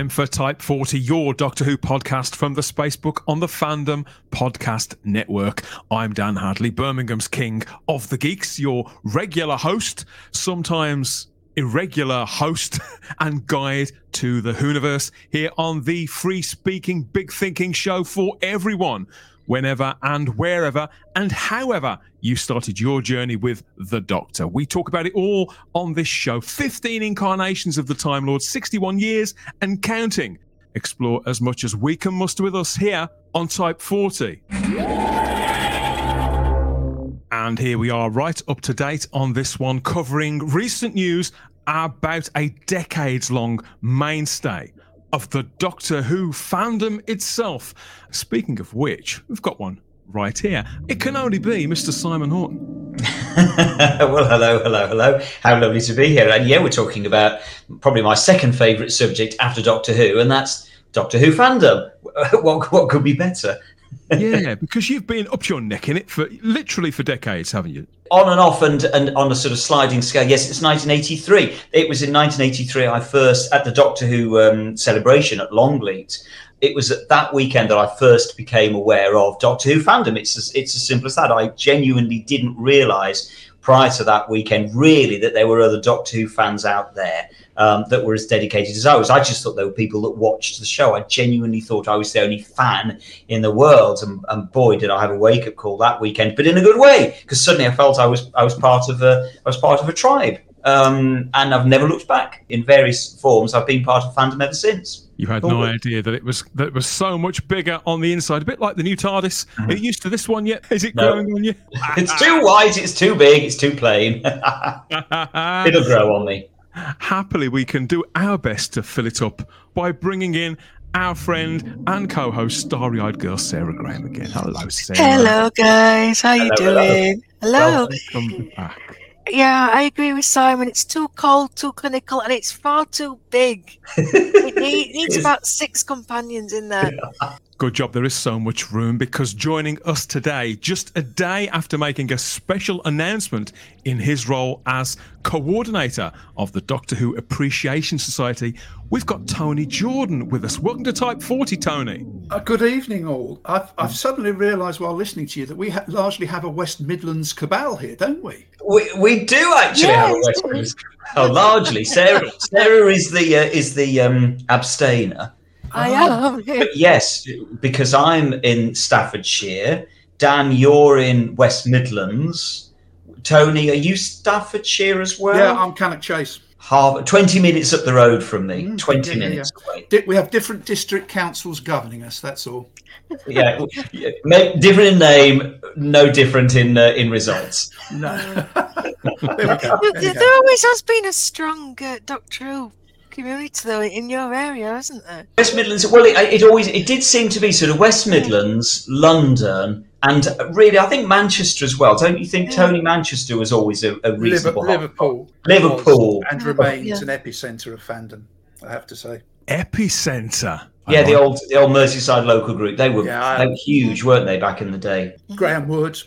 time for Type 40, your Doctor Who podcast from the Spacebook on the Fandom Podcast Network. I'm Dan Hadley, Birmingham's King of the Geeks, your regular host, sometimes irregular host and guide to the Whoniverse, here on the free-speaking, big-thinking show for everyone, whenever and wherever and however you started your journey with the Doctor. We talk about it all on this show. 15 incarnations of the Time Lord, 61 years and counting. Explore as much as we can muster with us here on Type 40. And here we are, right up to date on this one, covering recent news about a decades-long mainstay of the Doctor Who fandom itself. Speaking of which, we've got one right here. It can only be Mr. Simon Horton. Well, hello. How lovely to be here. And yeah, we're talking about probably my second favourite subject after Doctor Who, and that's Doctor Who fandom. What could be better? Yeah, because you've been up your neck in it for decades, haven't you? On and off, and on a sort of sliding scale. Yes, it's 1983. It was in 1983 I first, at the Doctor Who celebration at Longleat, it was at that weekend that I first became aware of Doctor Who fandom. It's as simple as that. I genuinely didn't realise prior to that weekend, really, that there were other Doctor Who fans out there that were as dedicated as I was. I just thought there were people that watched the show. I genuinely thought I was the only fan in the world, and boy, did I have a wake-up call that weekend, but in a good way, because suddenly I felt I was part of a tribe, and I've never looked back. In various forms, I've been part of fandom ever since. You had no idea that it was so much bigger on the inside, a bit like the new TARDIS. Are you used to this one yet? Is it growing on you? It's too white, it's too big, it's too plain. It'll grow on me. Happily, we can do our best to fill it up by bringing in our friend and co-host, starry-eyed girl Sarah Graham again. Hello, Sarah. Hello, guys. How you doing? Hello. Welcome back. Yeah, I agree with Simon. It's too cold, too clinical, and it's far too big. It needs about 6 companions in there. Good job. There is so much room, because joining us today, just a day after making a special announcement in his role as coordinator of the Doctor Who Appreciation Society, we've got Tony Jordan with us. Welcome to Type 40, Tony. Good evening, all. I've suddenly realised while listening to you that we largely have a West Midlands cabal here, don't we? We do actually have a West Midlands. Oh, largely. Sarah is the abstainer. I am. But yes, because I'm in Staffordshire. Dan, you're in West Midlands. Tony, are you Staffordshire as well? Yeah, I'm Cannock Chase. 20 minutes up the road from me. 20 minutes away. We have different district councils governing us, that's all. Yeah, different in name, no different in results. No. There we go. There always has been a strong Doctor Who community, though, in your area, hasn't there? West Midlands. Well, it did seem to be sort of West Midlands, London, and really, I think Manchester as well. Don't you think, Tony? Manchester was always a reasonable Liverpool and remains an epicentre of fandom, I have to say. Epicentre. Yeah, the old Merseyside local group. They were huge, weren't they, back in the day? Graham Wood,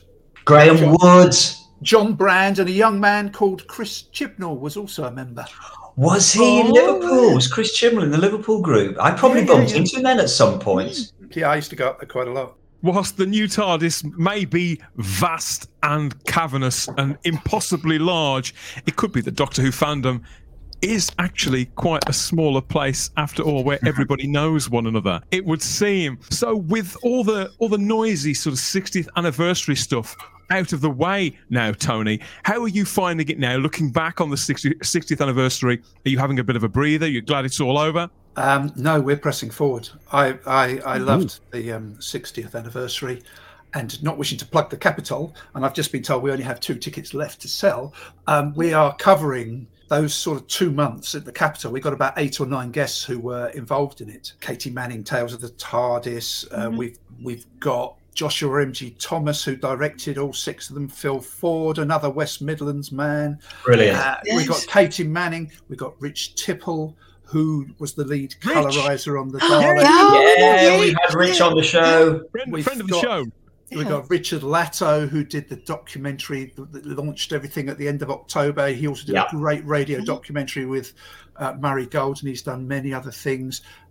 John Brand, and a young man called Chris Chibnall was also a member. Was he in Liverpool? Was Chris Chibnall in the Liverpool group? I probably bumped into him then at some point. Yeah, I used to go up there quite a lot. Whilst the new TARDIS may be vast and cavernous and impossibly large, it could be that Doctor Who fandom is actually quite a smaller place after all, where everybody knows one another, it would seem. So with all the noisy sort of 60th anniversary stuff out of the way now, Tony, how are you finding it now, looking back on the 60th anniversary? Are you having a bit of a breather? You're glad it's all over? No, we're pressing forward. I loved the 60th anniversary, and not wishing to plug the Capitol, and I've just been told we only have 2 tickets left to sell. We are covering those sort of 2 months at the Capitol. We got about 8 or 9 guests who were involved in it. Katie Manning, Tales of the TARDIS. We've got Joshua M.G. Thomas, who directed all 6 of them. Phil Ford, another West Midlands man. Brilliant. We've got Katie Manning. We've got Rich Tipple, who was the lead colorizer on the Dalek. Yeah, we had Rich on the show. Friend of the show. We've got Richard Latto, who did the documentary that launched everything at the end of October. He also did a great radio documentary with Murray Gold, and he's done many other things.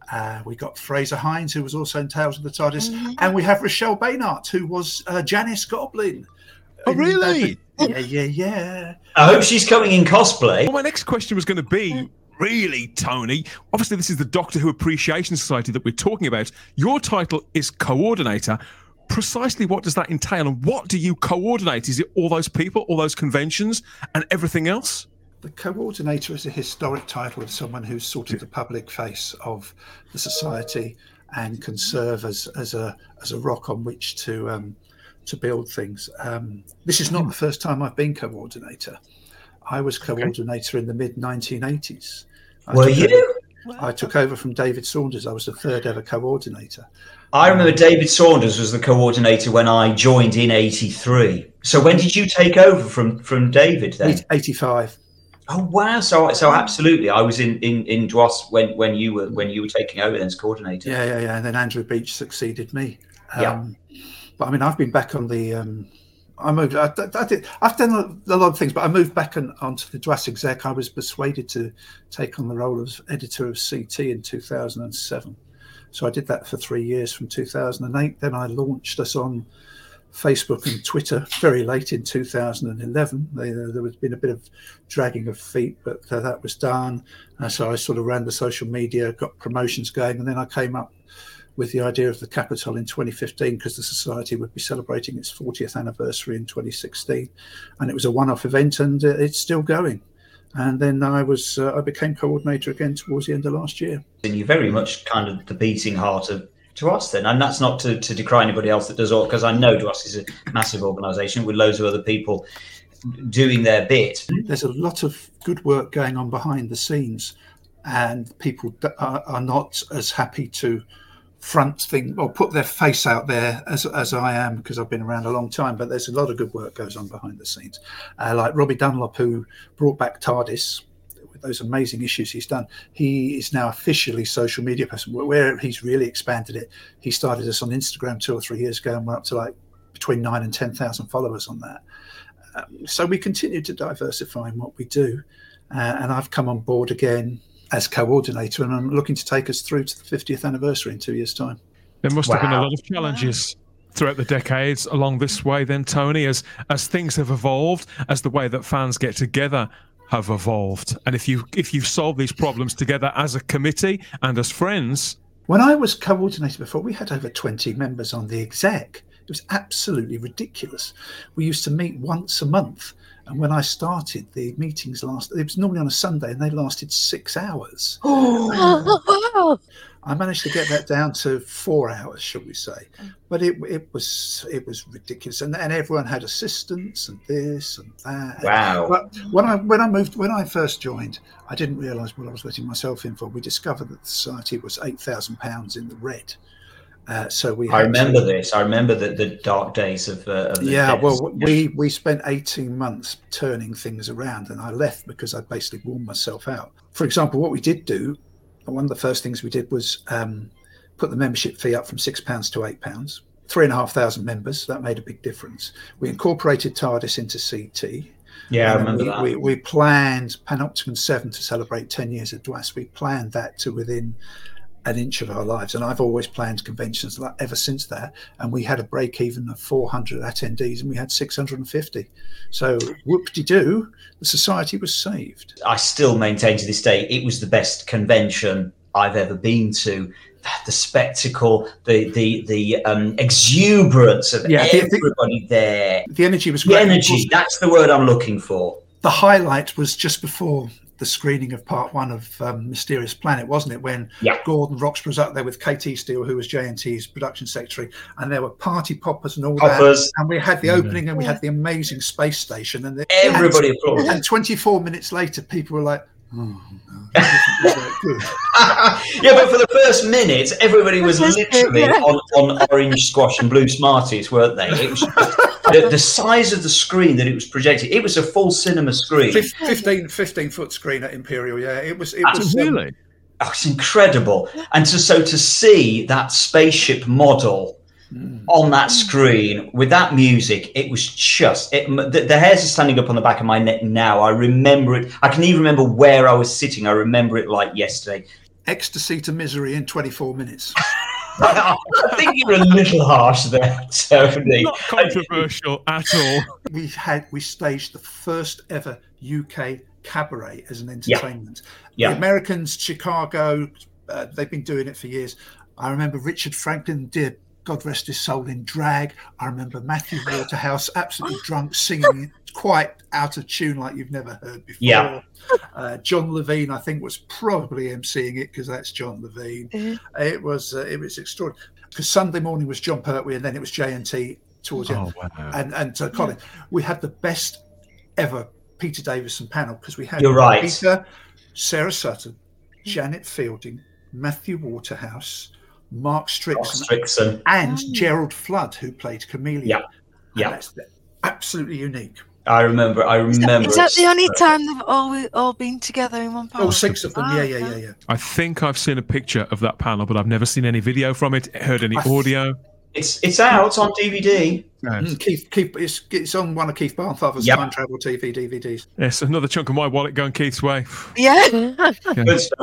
We got Fraser Hines, who was also in Tales of the TARDIS, and we have Rochelle Baynard, who was Janice Goblin. Oh, really? Yeah. I hope she's coming in cosplay. Well, my next question was going to be, really, Tony, obviously this is the Doctor Who Appreciation Society that we're talking about. Your title is coordinator. Precisely what does that entail, and what do you coordinate? Is it all those people, all those conventions, and everything else? The coordinator is a historic title of someone who's sort of the public face of the society and can serve as a rock on which to build things. This is not the first time I've been coordinator. I was coordinator in the mid-1980s. Were you? I took over from David Saunders. I was the third ever coordinator. I remember David Saunders was the coordinator when I joined in '83. So when did you take over from David then? 85. Oh wow! So absolutely, I was in DWOS when you were taking over then as coordinator. Yeah. And then Andrew Beach succeeded me. Yeah. But I mean, I've been back on the. I've done a lot of things, but I moved back onto the DWAS exec. I was persuaded to take on the role of editor of CT in 2007. So I did that for 3 years from 2008. Then I launched us on Facebook and Twitter very late in 2011. There was been a bit of dragging of feet, but that was done. So I sort of ran the social media, got promotions going, and then I came up with the idea of the Capitol in 2015 because the Society would be celebrating its 40th anniversary in 2016, and it was a one-off event, and it's still going. And then I became coordinator again towards the end of last year. And you're very much kind of the beating heart of DWAS then, and that's not to decry anybody else that does all, because I know DWAS is a massive organisation with loads of other people doing their bit. There's a lot of good work going on behind the scenes, and people are not as happy to front thing or put their face out there as I am, because I've been around a long time, but there's a lot of good work goes on behind the scenes, like Robbie Dunlop, who brought back TARDIS with those amazing issues he's done. He is now officially social media person, where he's really expanded it. He started us on Instagram 2 or 3 years ago, and we're up to like between 9,000 and 10,000 followers on that. So we continue to diversify in what we do, and I've come on board again as coordinator, and I'm looking to take us through to the 50th anniversary in 2 years' time. There must have been a lot of challenges throughout the decades along this way then, Tony, as things have evolved, as the way that fans get together have evolved. And if you've solved these problems together as a committee and as friends. When I was coordinator before, we had over 20 members on the exec. It was absolutely ridiculous. We used to meet once a month. And when I started, the meetings it was normally on a Sunday, and they lasted 6 hours. I managed to get that down to 4 hours, shall we say. But it was ridiculous. And everyone had assistants and this and that. Wow. But when I first joined, I didn't realise what I was letting myself in for. We discovered that the Society was £8,000 in the red. So I remember this. I remember the dark days of the deaths. Well, we spent 18 months turning things around, and I left because I basically worn myself out. For example, what we did do, one of the first things we did was put the membership fee up from £6 to £8. 3,500 members. That made a big difference. We incorporated TARDIS into CT. Yeah, I remember that. We planned Panopticon 7 to celebrate 10 years of DWAS. We planned that to within an inch of our lives, and I've always planned conventions ever since that, and we had a break even of 400 attendees and we had 650. So whoop-de-doo, the Society was saved. I still maintain to this day it was the best convention I've ever been to. The spectacle, the exuberance of everybody there. The energy was great. The energy, that's the word I'm looking for. The highlight was just before the screening of part 1 of Mysterious Planet, wasn't it? When Gordon Roxburgh was up there with KT Steele, who was JNT's production secretary, and there were party poppers and all that. And we had the opening, and we had the amazing space station, and everybody applauded. And 24 minutes later, people were like, "Oh, no, good." Yeah, but for the first minute, everybody was literally on orange squash and blue Smarties, weren't they? It was the size of the screen that it was projected. It was a full cinema screen. 15-foot screen at Imperial, yeah. It was really? It's incredible. And to see that spaceship model on that screen with that music, it was just the hairs are standing up on the back of my neck now. I remember it. I can even remember where I was sitting. I remember it like yesterday. ecstasy to misery in 24 minutes. I think you're a little harsh there, Tony. Not controversial at all. We staged the first ever UK cabaret as an entertainment. Yeah. The Americans, Chicago, they've been doing it for years. I remember Richard Franklin did, God rest his soul, in drag. I remember Matthew Waterhouse absolutely drunk, singing quite out of tune like you've never heard before. Yeah. John Levine, I think, was probably emceeing it because that's John Levine. Mm-hmm. It was extraordinary. Because Sunday morning was John Pertwee, and then it was J&T towards the end. Wow. And Colin, we had the best ever Peter Davison panel because we had You're right. Peter, Sarah Sutton, Janet Fielding, Matthew Waterhouse, Mark Strickson, and Gerald Flood, who played Chameleon. Yeah. That's absolutely unique. I remember. Is that the only time they've all been together in one panel? Oh, 6 of them. Yeah. I think I've seen a picture of that panel, but I've never seen any video from it, heard any audio. It's out on DVD. Yes. It's on one of Keith Barnfather's Time Travel TV DVDs. Yes, another chunk of my wallet going Keith's way. Yeah. Good stuff.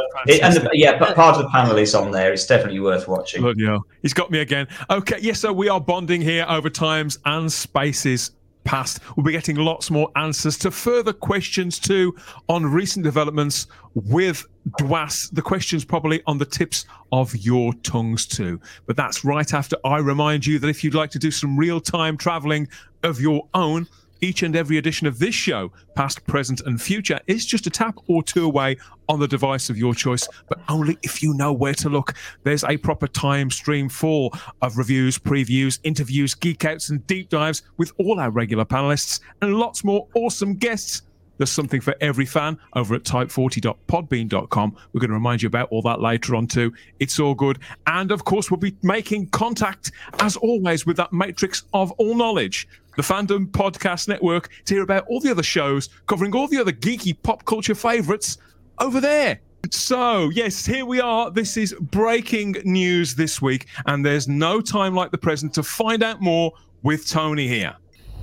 But part of the panel is on there. It's definitely worth watching. Bloody hell. He's got me again. Okay, yes, so we are bonding here over times and spaces past. We'll be getting lots more answers to further questions too on recent developments with DWAS. The questions probably on the tips of your tongues too. But that's right after I remind you that if you'd like to do some real-time traveling of your own, each and every edition of this show, past, present and future, is just a tap or two away on the device of your choice, but only if you know where to look. There's a proper time stream full of reviews, previews, interviews, geek outs and deep dives with all our regular panelists and lots more awesome guests. There's something for every fan over at type40.podbean.com. We're going to remind you about all that later on too. It's all good. And of course, we'll be making contact, as always, with that matrix of all knowledge, the Fandom Podcast Network, to hear about all the other shows covering all the other geeky pop culture favourites over there. So, yes, here we are. This is breaking news this week, and there's no time like the present to find out more with Tony here.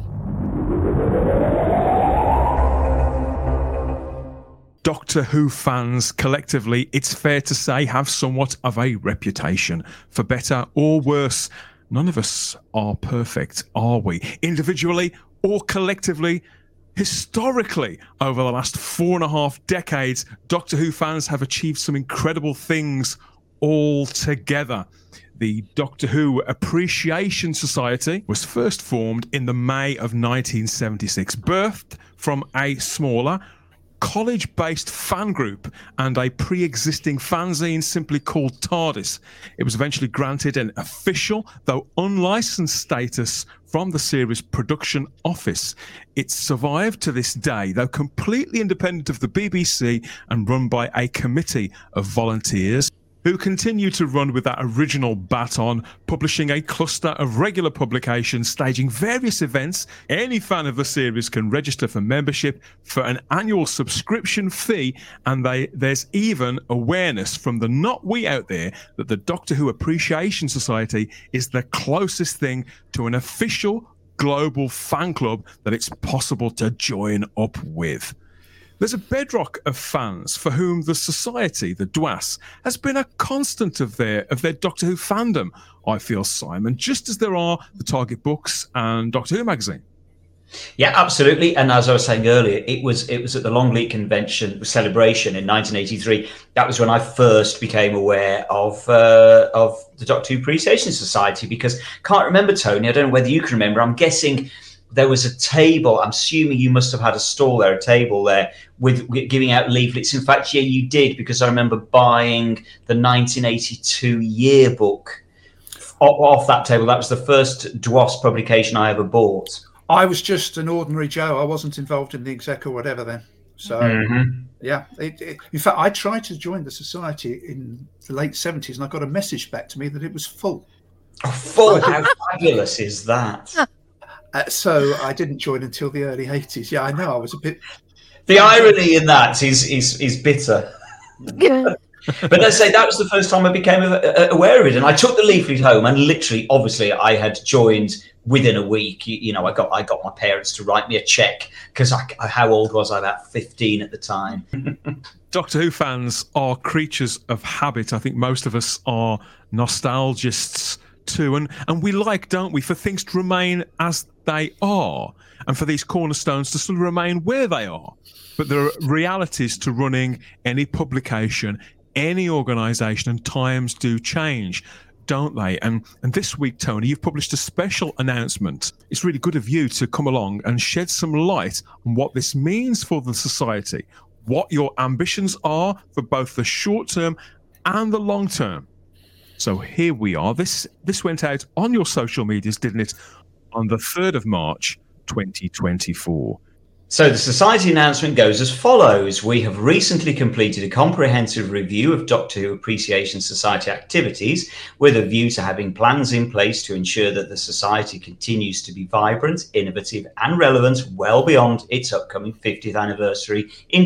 Doctor Who fans collectively, it's fair to say, have somewhat of a reputation. For better or worse, none of us are perfect, are we? Individually or collectively, historically, over the last 4.5 decades, Doctor Who fans have achieved some incredible things all together. The Doctor Who Appreciation Society was first formed in the May of 1976, birthed from a smaller, college-based fan group and a pre-existing fanzine simply called TARDIS. It was eventually granted an official, though unlicensed status from the series production office. It's survived to this day, though completely independent of the BBC and run by a committee of volunteers who continue to run with that original baton, publishing a cluster of regular publications, staging various events. Any fan of the series can register for membership for an annual subscription fee, and there's even awareness from the not we out there that the Doctor Who Appreciation Society is the closest thing to an official global fan club that it's possible to join up with. There's a bedrock of fans for whom the society, the DWAS, has been a constant of their Doctor Who fandom, I feel, Simon, just as there are the Target books and Doctor Who magazine. Yeah, absolutely. And as I was saying earlier, it was at the Longleat Convention celebration in 1983. That was when I first became aware of the Doctor Who Appreciation Society, because can't remember, Tony, I don't know whether you can remember, I'm guessing there was a table. I'm assuming you must have had a stall there, a table there with giving out leaflets. In fact, yeah, you did, because I remember buying the 1982 yearbook off that table. That was the first DWAS publication I ever bought. I was just an ordinary Joe. I wasn't involved in the exec or whatever then. So, yeah. In fact, I tried to join the society in the late 70s, and I got a message back to me that it was full. Oh, full? How fabulous is that? So I didn't join until the early 80s. Yeah, I know. I was a bit... The irony in that is bitter. Yeah. But let's say that was the first time I became aware of it. And I took the leaflet home, and literally, obviously, I had joined within a week. You know, I got my parents to write me a check, because how old was I? About 15 at the time. Doctor Who fans are creatures of habit. I think most of us are nostalgists too. And we like, don't we, for things to remain as they are and for these cornerstones to still remain where they are. But there are realities to running any publication, any organisation, and times do change, don't they? And this week, Tony, you've published a special announcement. It's really good of you to come along and shed some light on what this means for the society, what your ambitions are for both the short term and the long term. So here we are. This went out on your social medias, didn't it, on the 3rd of March, 2024. So the Society announcement goes as follows. We have recently completed a comprehensive review of Doctor Who Appreciation Society activities with a view to having plans in place to ensure that the Society continues to be vibrant, innovative and relevant well beyond its upcoming 50th anniversary in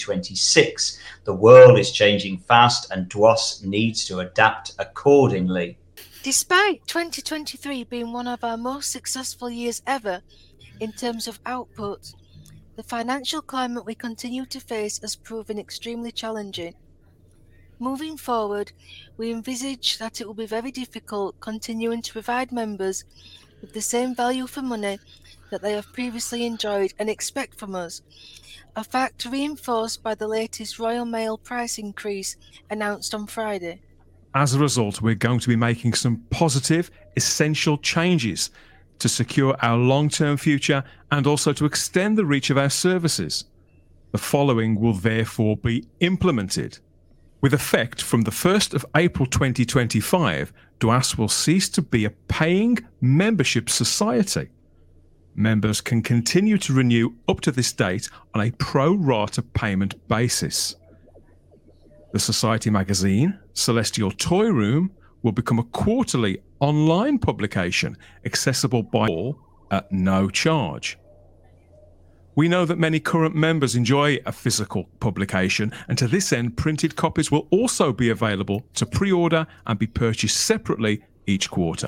2026. The world is changing fast and DWAS needs to adapt accordingly. Despite 2023 being one of our most successful years ever in terms of output, the financial climate we continue to face has proven extremely challenging. Moving forward, we envisage that it will be very difficult continuing to provide members with the same value for money that they have previously enjoyed and expect from us, a fact reinforced by the latest Royal Mail price increase announced on Friday. As a result, we're going to be making some positive, essential changes to secure our long-term future and also to extend the reach of our services. The following will therefore be implemented. With effect from the 1st of April 2025, DWAS will cease to be a paying membership society. Members can continue to renew up to this date on a pro-rata payment basis. The Society magazine, Celestial Toy Room, will become a quarterly online publication accessible by all at no charge. We know that many current members enjoy a physical publication, and to this end, printed copies will also be available to pre-order and be purchased separately each quarter.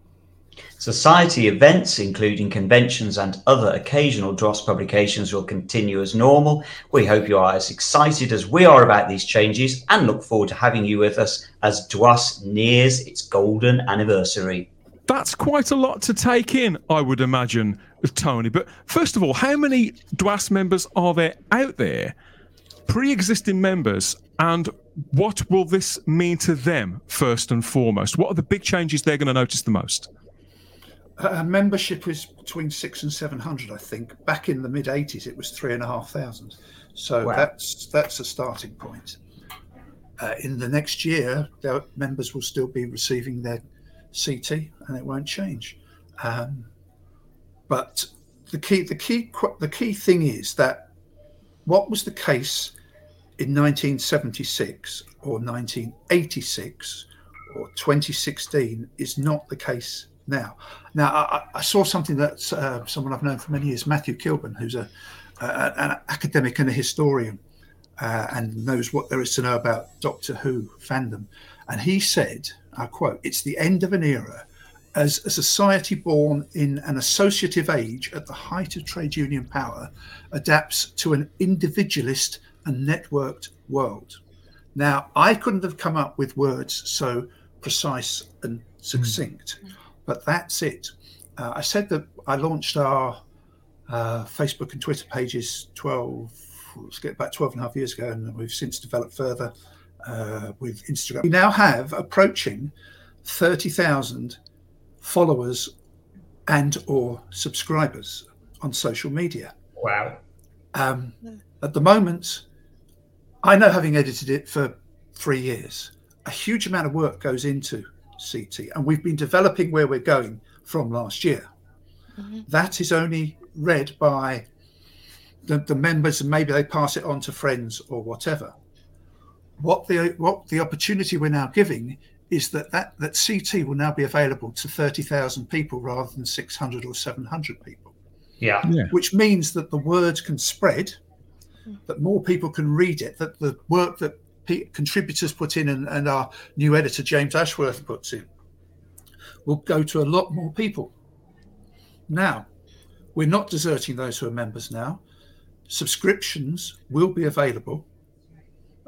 Society events, including conventions and other occasional DWAS publications, will continue as normal. We hope you are as excited as we are about these changes and look forward to having you with us as DWAS nears its golden anniversary. That's quite a lot to take in, I would imagine, Tony. But first of all, how many DWAS members are there out there, pre-existing members, and what will this mean to them first and foremost? What are the big changes they're going to notice the most? Membership is between 600 and 700, I think. Back in the mid 80s, it was 3,500. So wow. That's a starting point. In the next year, their members will still be receiving their CT, and it won't change. But the key thing is that what was the case in 1976 or 1986 or 2016 is not the case now. Now, I saw something that someone I've known for many years, Matthew Kilburn, who's an academic and a historian and knows what there is to know about Doctor Who fandom. And he said, I quote, "It's the end of an era as a society born in an associative age at the height of trade union power adapts to an individualist and networked world." Now, I couldn't have come up with words so precise and succinct. But that's it. I said that I launched our Facebook and Twitter pages about 12 and a half years ago, and we've since developed further with Instagram. We now have approaching 30,000 followers and or subscribers on social media. Wow. At the moment, I know, having edited it for 3 years, a huge amount of work goes into CT, and we've been developing where we're going from last year. That is only read by the members, and maybe they pass it on to friends or whatever. What the opportunity we're now giving is that CT will now be available to 30,000 people rather than 600 or 700 people. Yeah. Which means that the word can spread, that more people can read it, that the work that contributors put in and our new editor James Ashworth puts in will go to a lot more people. Now, we're not deserting those who are members now. Subscriptions will be available.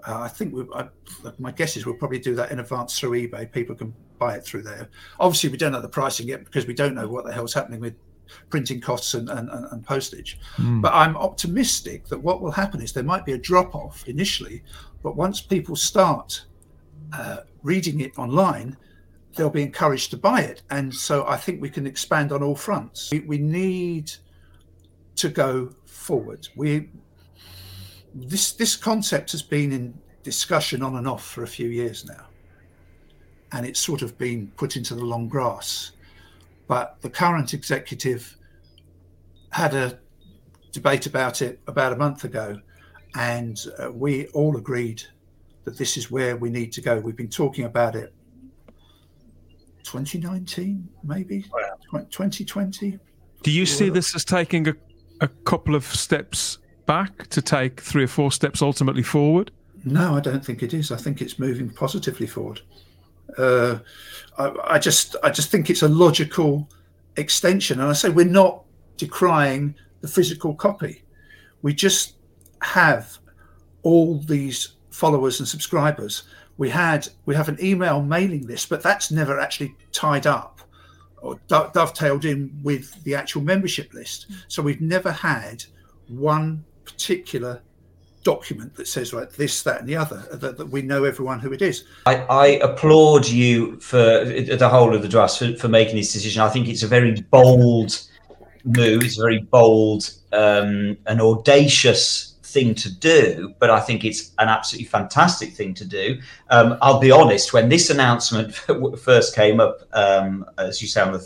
I think my guess is we'll probably do that in advance through eBay. People can buy it through there. Obviously, we don't know the pricing yet because we don't know what the hell's happening with printing costs and postage. But I'm optimistic that what will happen is there might be a drop-off initially, but once people start reading it online, they'll be encouraged to buy it. And so I think we can expand on all fronts. We need to go forward. This concept has been in discussion on and off for a few years now, and it's sort of been put into the long grass. But the current executive had a debate about it about a month ago, and we all agreed that this is where we need to go. We've been talking about it 2019, maybe 2020. Do you see this as taking a couple of steps back to take 3 or 4 steps ultimately forward? No, I don't think it is. I think it's moving positively forward. I just think it's a logical extension. And I say we're not decrying the physical copy. We just have all these followers and subscribers. We have an email mailing list, but that's never actually tied up or dovetailed in with the actual membership list. So we've never had one particular document that says right this, that, and the other, that we know everyone who it is. I applaud you for the whole of the trust for making this decision. I think it's a very bold move. It's a very bold and audacious thing to do, but I think it's an absolutely fantastic thing to do. I'll be honest, when this announcement first came up, as you say, on the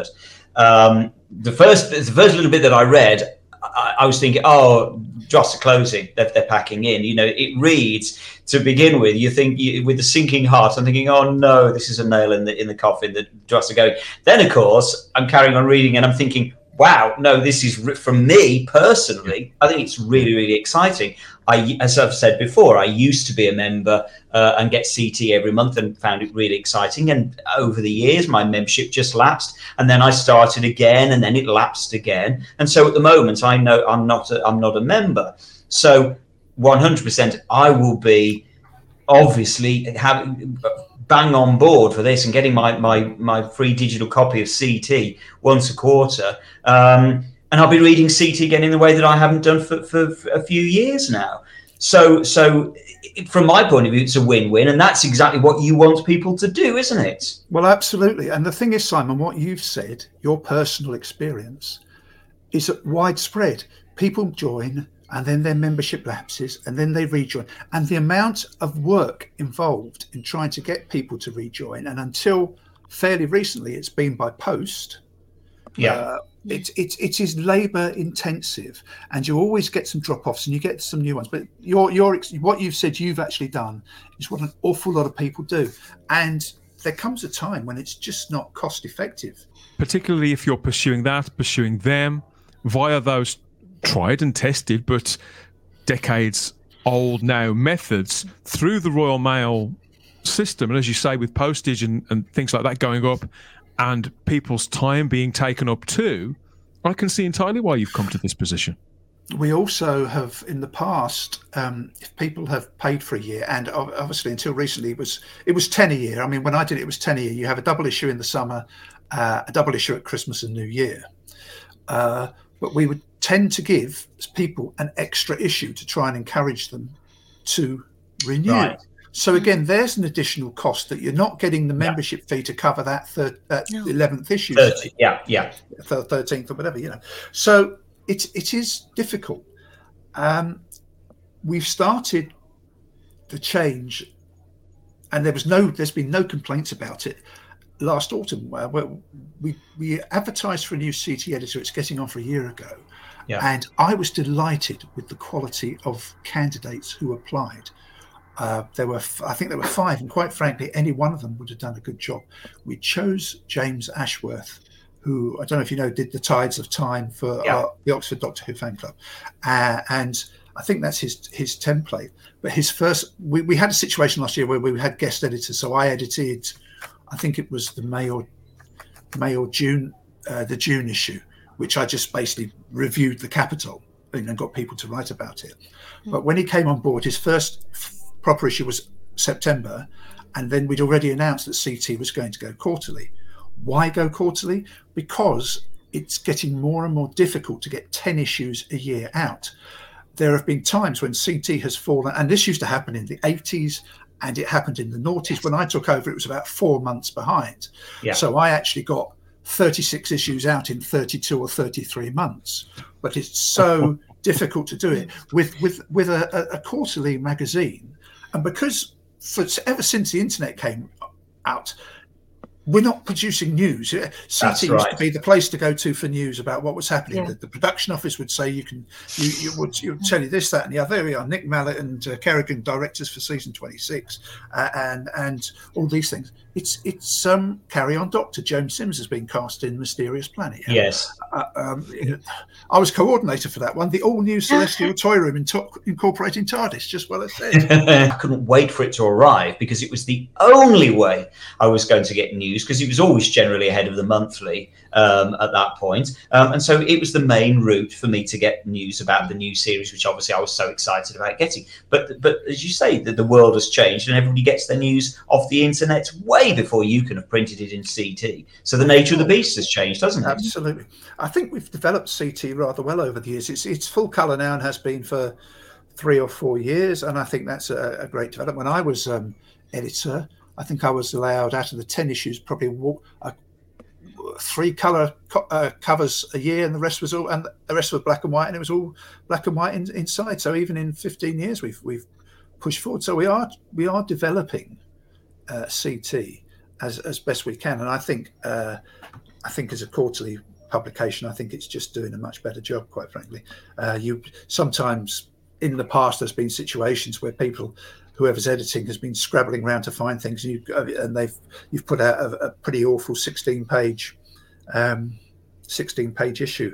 3rd, the first little bit that I read, I was thinking, oh, Dross are closing, they're packing in. You know, it reads, to begin with, you think with a sinking heart, I'm thinking, oh no, this is a nail in the coffin that Dross are going. Then, of course, I'm carrying on reading and I'm thinking, wow, no, this is, from me personally, I think it's really, really exciting. As I've said before, I used to be a member and get CT every month and found it really exciting. And over the years, my membership just lapsed. And then I started again, and then it lapsed again. And so at the moment, I know I'm not a member. So 100%, I will be obviously bang on board for this and getting my free digital copy of CT once a quarter. And I'll be reading CT again in the way that I haven't done for a few years now. So from my point of view, it's a win-win, and that's exactly what you want people to do, isn't it? Well, absolutely. And the thing is, Simon, what you've said, your personal experience, is widespread. People join, and then their membership lapses, and then they rejoin. And the amount of work involved in trying to get people to rejoin, and until fairly recently, it's been by post. Yeah. It is labour intensive, and you always get some drop-offs and you get some new ones. But what you've said you've actually done is what an awful lot of people do, and there comes a time when it's just not cost effective. Particularly if you're pursuing them via those tried and tested but decades old now methods through the Royal Mail system, and as you say, with postage and things like that going up, and people's time being taken up too, I can see entirely why you've come to this position. We also have, in the past, if people have paid for a year, and obviously until recently it was 10 a year. I mean, when I did it was 10 a year. You have a double issue in the summer, a double issue at Christmas and New Year. But we would tend to give people an extra issue to try and encourage them to renew. Right. So again, there's an additional cost that you're not getting the membership fee to cover that 11th issue. 13th or whatever, you know. So it is difficult. We've started the change, and there's been no complaints about it. Last autumn, where we advertised for a new CT editor. It's getting on for a year ago, and I was delighted with the quality of candidates who applied. I think there were 5, and quite frankly, any one of them would have done a good job. We chose James Ashworth, who, I don't know if you know, did the Tides of Time for the Oxford Doctor Who fan club. And I think that's his template. But his first, we had a situation last year where we had guest editors. So I edited, I think it was the May or June, the June issue, which I just basically reviewed the capital and got people to write about it. But when he came on board, his first proper issue was September, and then we'd already announced that CT was going to go quarterly. Why go quarterly? Because it's getting more and more difficult to get 10 issues a year out. There have been times when CT has fallen, and this used to happen in the 80s, and it happened in the noughties. When I took over, it was about 4 months behind. Yeah. So I actually got 36 issues out in 32 or 33 months. But it's so difficult to do it with a quarterly magazine. And because ever since the internet came out, we're not producing news. CT used to be the place to go to for news about what was happening. Yeah. The production office would say you would tell you this, that, and the other. There we are, Nick Mallett and Kerrigan, directors for season 26, and all these things. It's Carry On Doctor. James Sims has been cast in Mysterious Planet. Yes, I was coordinator for that one. The all-new Celestial Toy Room incorporating TARDIS, just well as said. I couldn't wait for it to arrive because it was the only way I was going to get news, because it was always generally ahead of the monthly at that point. And so it was the main route for me to get news about the new series, which obviously I was so excited about getting. But as you say, the world has changed and everybody gets their news off the internet way before you can have printed it in CT. So the nature of the beast has changed, hasn't it? Absolutely. I think we've developed CT rather well over the years. It's full colour now and has been for 3 or 4 years. And I think that's a great development. When I was editor, I think I was allowed, out of the 10 issues, probably 3 colour covers a year, and the rest was black and white, and it was all black and white inside. So even in 15 years, we've pushed forward. So we are developing CT as best we can, and I think as a quarterly publication, I think it's just doing a much better job, quite frankly. You sometimes in the past there's been situations where whoever's editing has been scrabbling around to find things, and you've put out a pretty awful 16-page issue.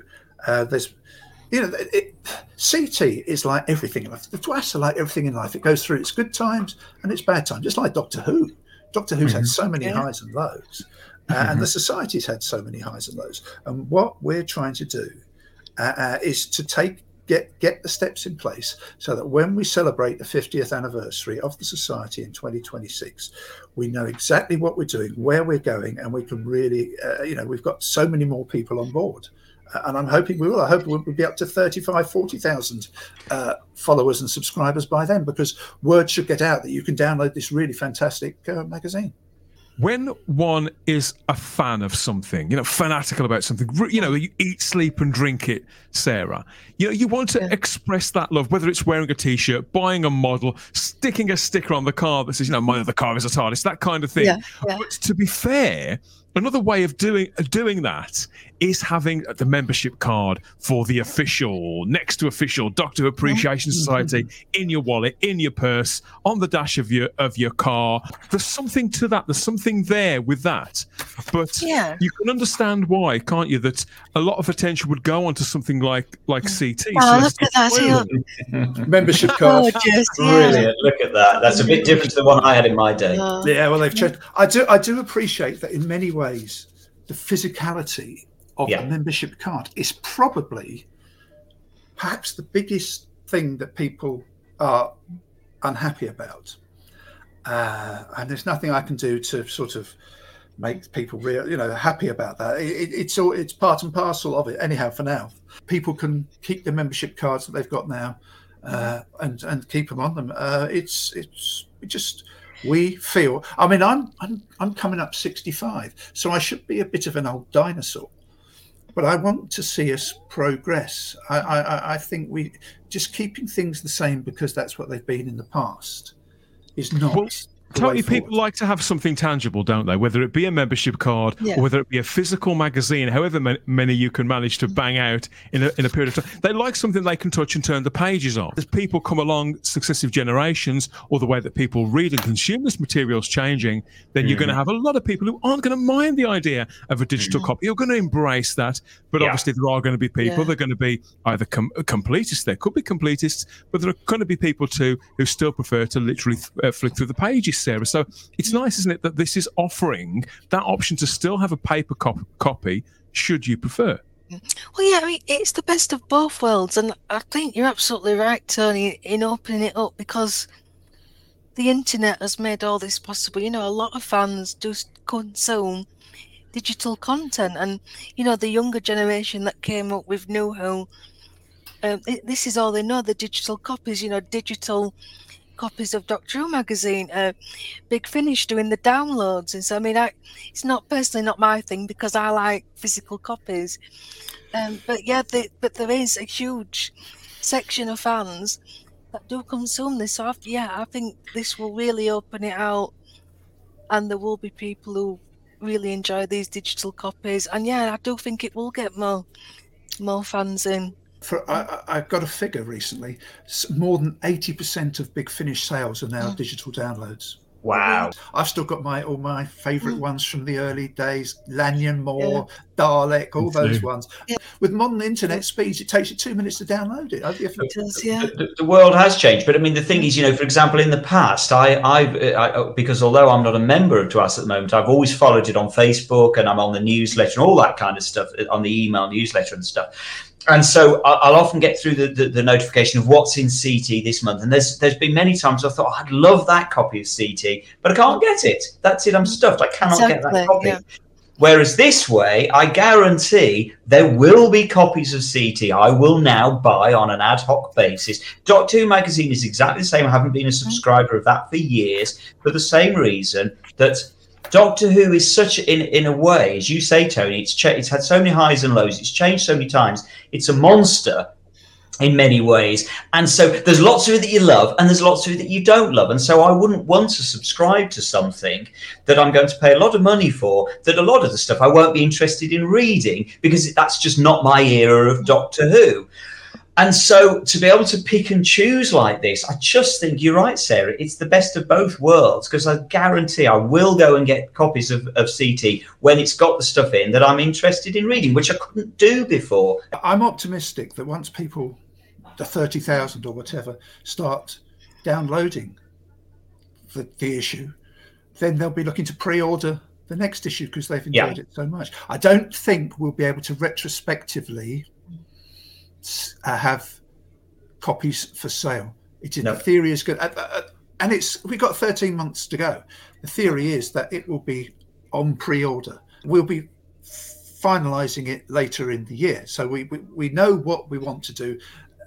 CT is like everything in life. The TWAS are like everything in life. It goes through its good times and its bad times, just like Doctor Who. Doctor Who's had so many highs and lows, and the Society's had so many highs and lows. And what we're trying to do is to get the steps in place so that when we celebrate the 50th anniversary of the Society in 2026, we know exactly what we're doing, where we're going, and we can really, we've got so many more people on board. And I'm hoping we will. I hope we'll be up to 35,000, 40,000 followers and subscribers by then, because word should get out that you can download this really fantastic magazine. When one is a fan of something, fanatical about something, you eat, sleep and drink it, Sarah, you want to express that love, whether it's wearing a T-shirt, buying a model, sticking a sticker on the car that says, my other car is a TARDIS, that kind of thing. Yeah. But to be fair, another way of doing that is having the membership card for the next to official Doctor Who Appreciation Society in your wallet, in your purse, on the dash of your car. There's something to that. There's something there with that. But you can understand why, can't you? That a lot of attention would go onto something like CT. Oh, look at that! Membership card. Brilliant. Look at that. That's a bit different to the one I had in my day. Yeah, well, they've changed. I do appreciate that in many ways. The physicality of the membership card is probably perhaps the biggest thing that people are unhappy about, and there's nothing I can do to sort of make people happy about that. It's part and parcel of it. Anyhow, for now, people can keep the membership cards that they've got now and keep them on them. We feel. I mean, I'm coming up 65, so I should be a bit of an old dinosaur. But I want to see us progress. I think we just keeping things the same because that's what they've been in the past is not. Well, totally, people like to have something tangible, don't they? Whether it be a membership card or whether it be a physical magazine, however many you can manage to bang out in a period of time. They like something they can touch and turn the pages on. As people come along, successive generations, or the way that people read and consume this material is changing, then you're going to have a lot of people who aren't going to mind the idea of a digital copy. You're going to embrace that. But obviously there are going to be people, they're going to be either completists, there could be completists, but there are going to be people too who still prefer to literally flick through the pages, Sarah. So it's nice, isn't it, that this is offering that option to still have a paper copy should you prefer. Well, yeah, I mean, it's the best of both worlds, and I think you're absolutely right, Tony, in opening it up, because the internet has made all this possible. You know, a lot of fans do consume digital content, and you know, the younger generation that came up with New Who, this is all they know, the digital copies. You know, digital copies of Doctor Who magazine, Big Finish doing the downloads. And so I mean, it's not personally not my thing, because I like physical copies, but yeah, but there is a huge section of fans that do consume this. So I think this will really open it out, and there will be people who really enjoy these digital copies. And yeah, I do think it will get more fans in. I got a figure recently. More than 80% of Big Finish sales are now digital downloads. Wow. I've still got all my favourite ones from the early days, Lanyon Moore, Dalek, all those ones. Yeah. With modern internet speeds, it takes you 2 minutes to download it. It does, yeah. The world has changed. But I mean, the thing is, you know, for example, in the past, I because although I'm not a member of TWAS at the moment, I've always followed it on Facebook, and I'm on the newsletter and all that kind of stuff, on the email newsletter and stuff. And so I'll often get through the notification of what's in CT this month. And there's been many times I thought, I'd love that copy of CT, but I can't get it. That's it. I'm stuffed. I cannot get that copy. Yeah. Whereas this way, I guarantee there will be copies of CT I will now buy on an ad hoc basis. Doctor Who magazine is exactly the same. I haven't been a subscriber of that for years, for the same reason that Doctor Who is such, in a way, as you say, Tony, it's had so many highs and lows. It's changed so many times. It's a monster in many ways. And so there's lots of it that you love, and there's lots of it that you don't love. And so I wouldn't want to subscribe to something that I'm going to pay a lot of money for, that a lot of the stuff I won't be interested in reading, because that's just not my era of Doctor Who. And so to be able to pick and choose like this, I just think you're right, Sarah. It's the best of both worlds, because I guarantee I will go and get copies of CT when it's got the stuff in that I'm interested in reading, which I couldn't do before. I'm optimistic that once people, the 30,000 or whatever, start downloading the issue, then they'll be looking to pre-order the next issue because they've enjoyed it so much. I don't think we'll be able to retrospectively have copies for sale. The theory is good, and we've got 13 months to go. The theory is that it will be on pre-order. We'll be finalizing it later in the year, so we know what we want to do.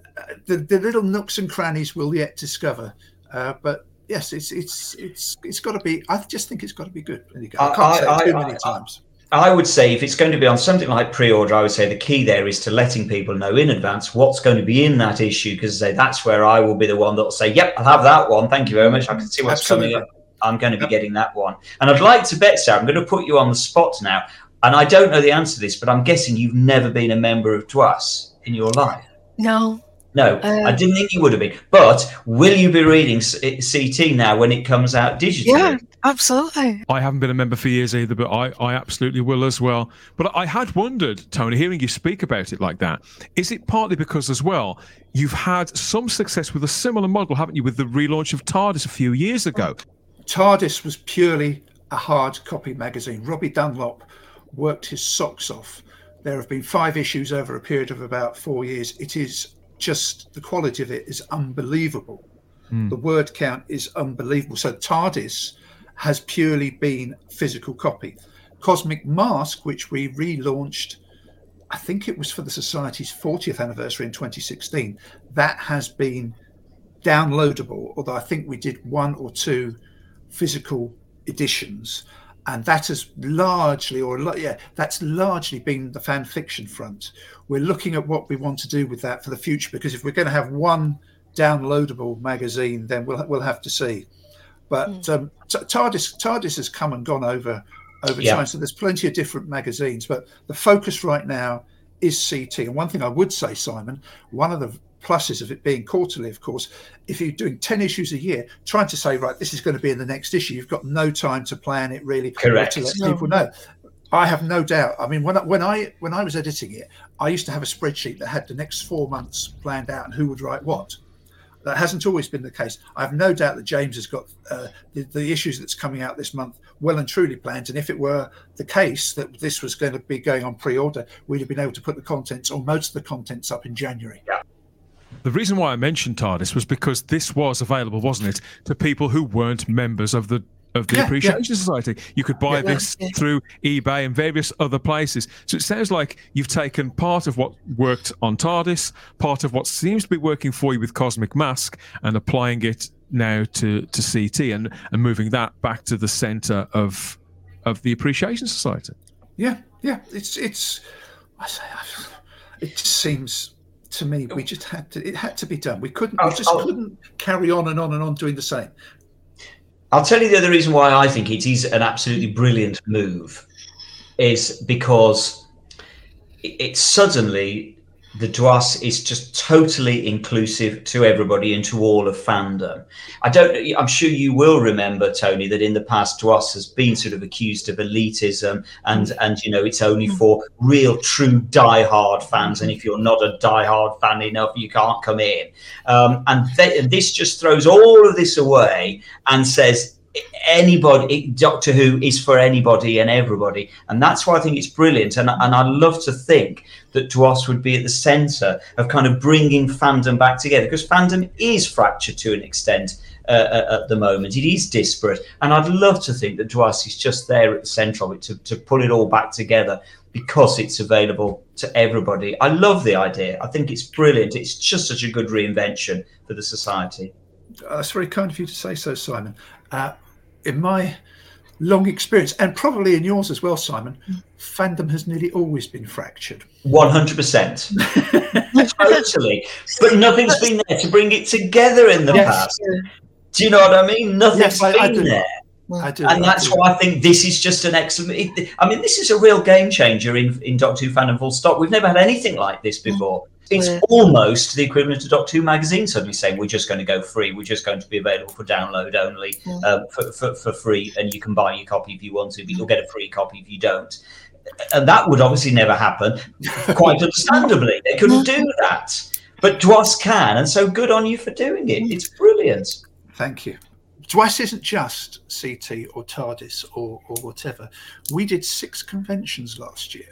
The little nooks and crannies we'll yet discover, but yes, it's got to be. I just think it's got to be good. I can't say it too many times. I would say if it's going to be on something like pre-order, I would say the key there is to letting people know in advance what's going to be in that issue, because that's where I will be the one that will say, yep, I'll have that one. Thank you very much. I can see what's coming up. I'm going to be getting that one. And I'd like to bet, Sarah, I'm going to put you on the spot now. And I don't know the answer to this, but I'm guessing you've never been a member of TWAS in your life. No. No, I didn't think you would have been. But will you be reading CT now when it comes out digitally? Yeah, absolutely. I haven't been a member for years either, but I absolutely will as well. But I had wondered, Tony, hearing you speak about it like that, is it partly because as well, you've had some success with a similar model, haven't you, with the relaunch of TARDIS a few years ago? TARDIS was purely a hard copy magazine. Robbie Dunlop worked his socks off. There have been 5 issues over a period of about 4 years. It is just, the quality of it is unbelievable. The word count is unbelievable. So TARDIS has purely been physical copy. Cosmic Mask, which we relaunched, I think it was for the Society's 40th anniversary in 2016, that has been downloadable, although I think we did 1 or 2 physical editions. And that has largely, that's largely been the fan fiction front. We're looking at what we want to do with that for the future, because if we're going to have one downloadable magazine, then we'll have to see. But TARDIS has come and gone over time, so there's plenty of different magazines. But the focus right now is CT. And one thing I would say, Simon, one of the pluses of it being quarterly, of course, if you're doing 10 issues a year, trying to say, right, this is going to be in the next issue, you've got no time to plan it really. Correct. To let people know. I have no doubt. I mean, when I was editing it, I used to have a spreadsheet that had the next 4 months planned out and who would write what. That hasn't always been the case. I have no doubt that James has got the issues that's coming out this month well and truly planned. And if it were the case that this was going to be going on pre-order, we'd have been able to put the contents or most of the contents up in January. Yeah. The reason why I mentioned TARDIS was because this was available, wasn't it, to people who weren't members of the Appreciation Society. You could buy this through eBay and various other places. So it sounds like you've taken part of what worked on TARDIS, part of what seems to be working for you with Cosmic Mask, and applying it now to CT and moving that back to the centre of the Appreciation Society. Yeah. It just seems to me it had to be done. We couldn't carry on and on doing the same. I'll tell you the other reason why I think it is an absolutely brilliant move is because it's suddenly the DWAS is just totally inclusive to everybody and to all of fandom. I'm sure you will remember, Tony, that in the past DWAS has been sort of accused of elitism and it's only for real true diehard fans, and if you're not a diehard fan enough, you can't come in. And this just throws all of this away and says anybody, Doctor Who is for anybody and everybody, and that's why I think it's brilliant. And I love to think that DWAS would be at the centre of kind of bringing fandom back together, because fandom is fractured to an extent at the moment. It is disparate, and I'd love to think that DWAS is just there at the centre of it to pull it all back together, because it's available to everybody. I love the idea. I think it's brilliant. It's just such a good reinvention for the society. That's very kind of you to say so, Simon. In my long experience, and probably in yours as well, Simon, fandom has nearly always been fractured. 100%. Totally. But nothing's been there to bring it together in the past. Do you know what I mean? Nothing's been there. I do. And that's why I think this is just an excellent... this is a real game changer in Doctor Who fandom, full stop. We've never had anything like this before. It's almost the equivalent of Doctor Who magazine suddenly saying we're just going to go free. We're just going to be available for download only for free, and you can buy your copy if you want to, but you'll get a free copy if you don't. And that would obviously never happen, quite understandably. They couldn't do that. But DWAS can, and so good on you for doing it. It's brilliant. Thank you. DWAS isn't just CT or TARDIS or whatever. We did 6 conventions last year.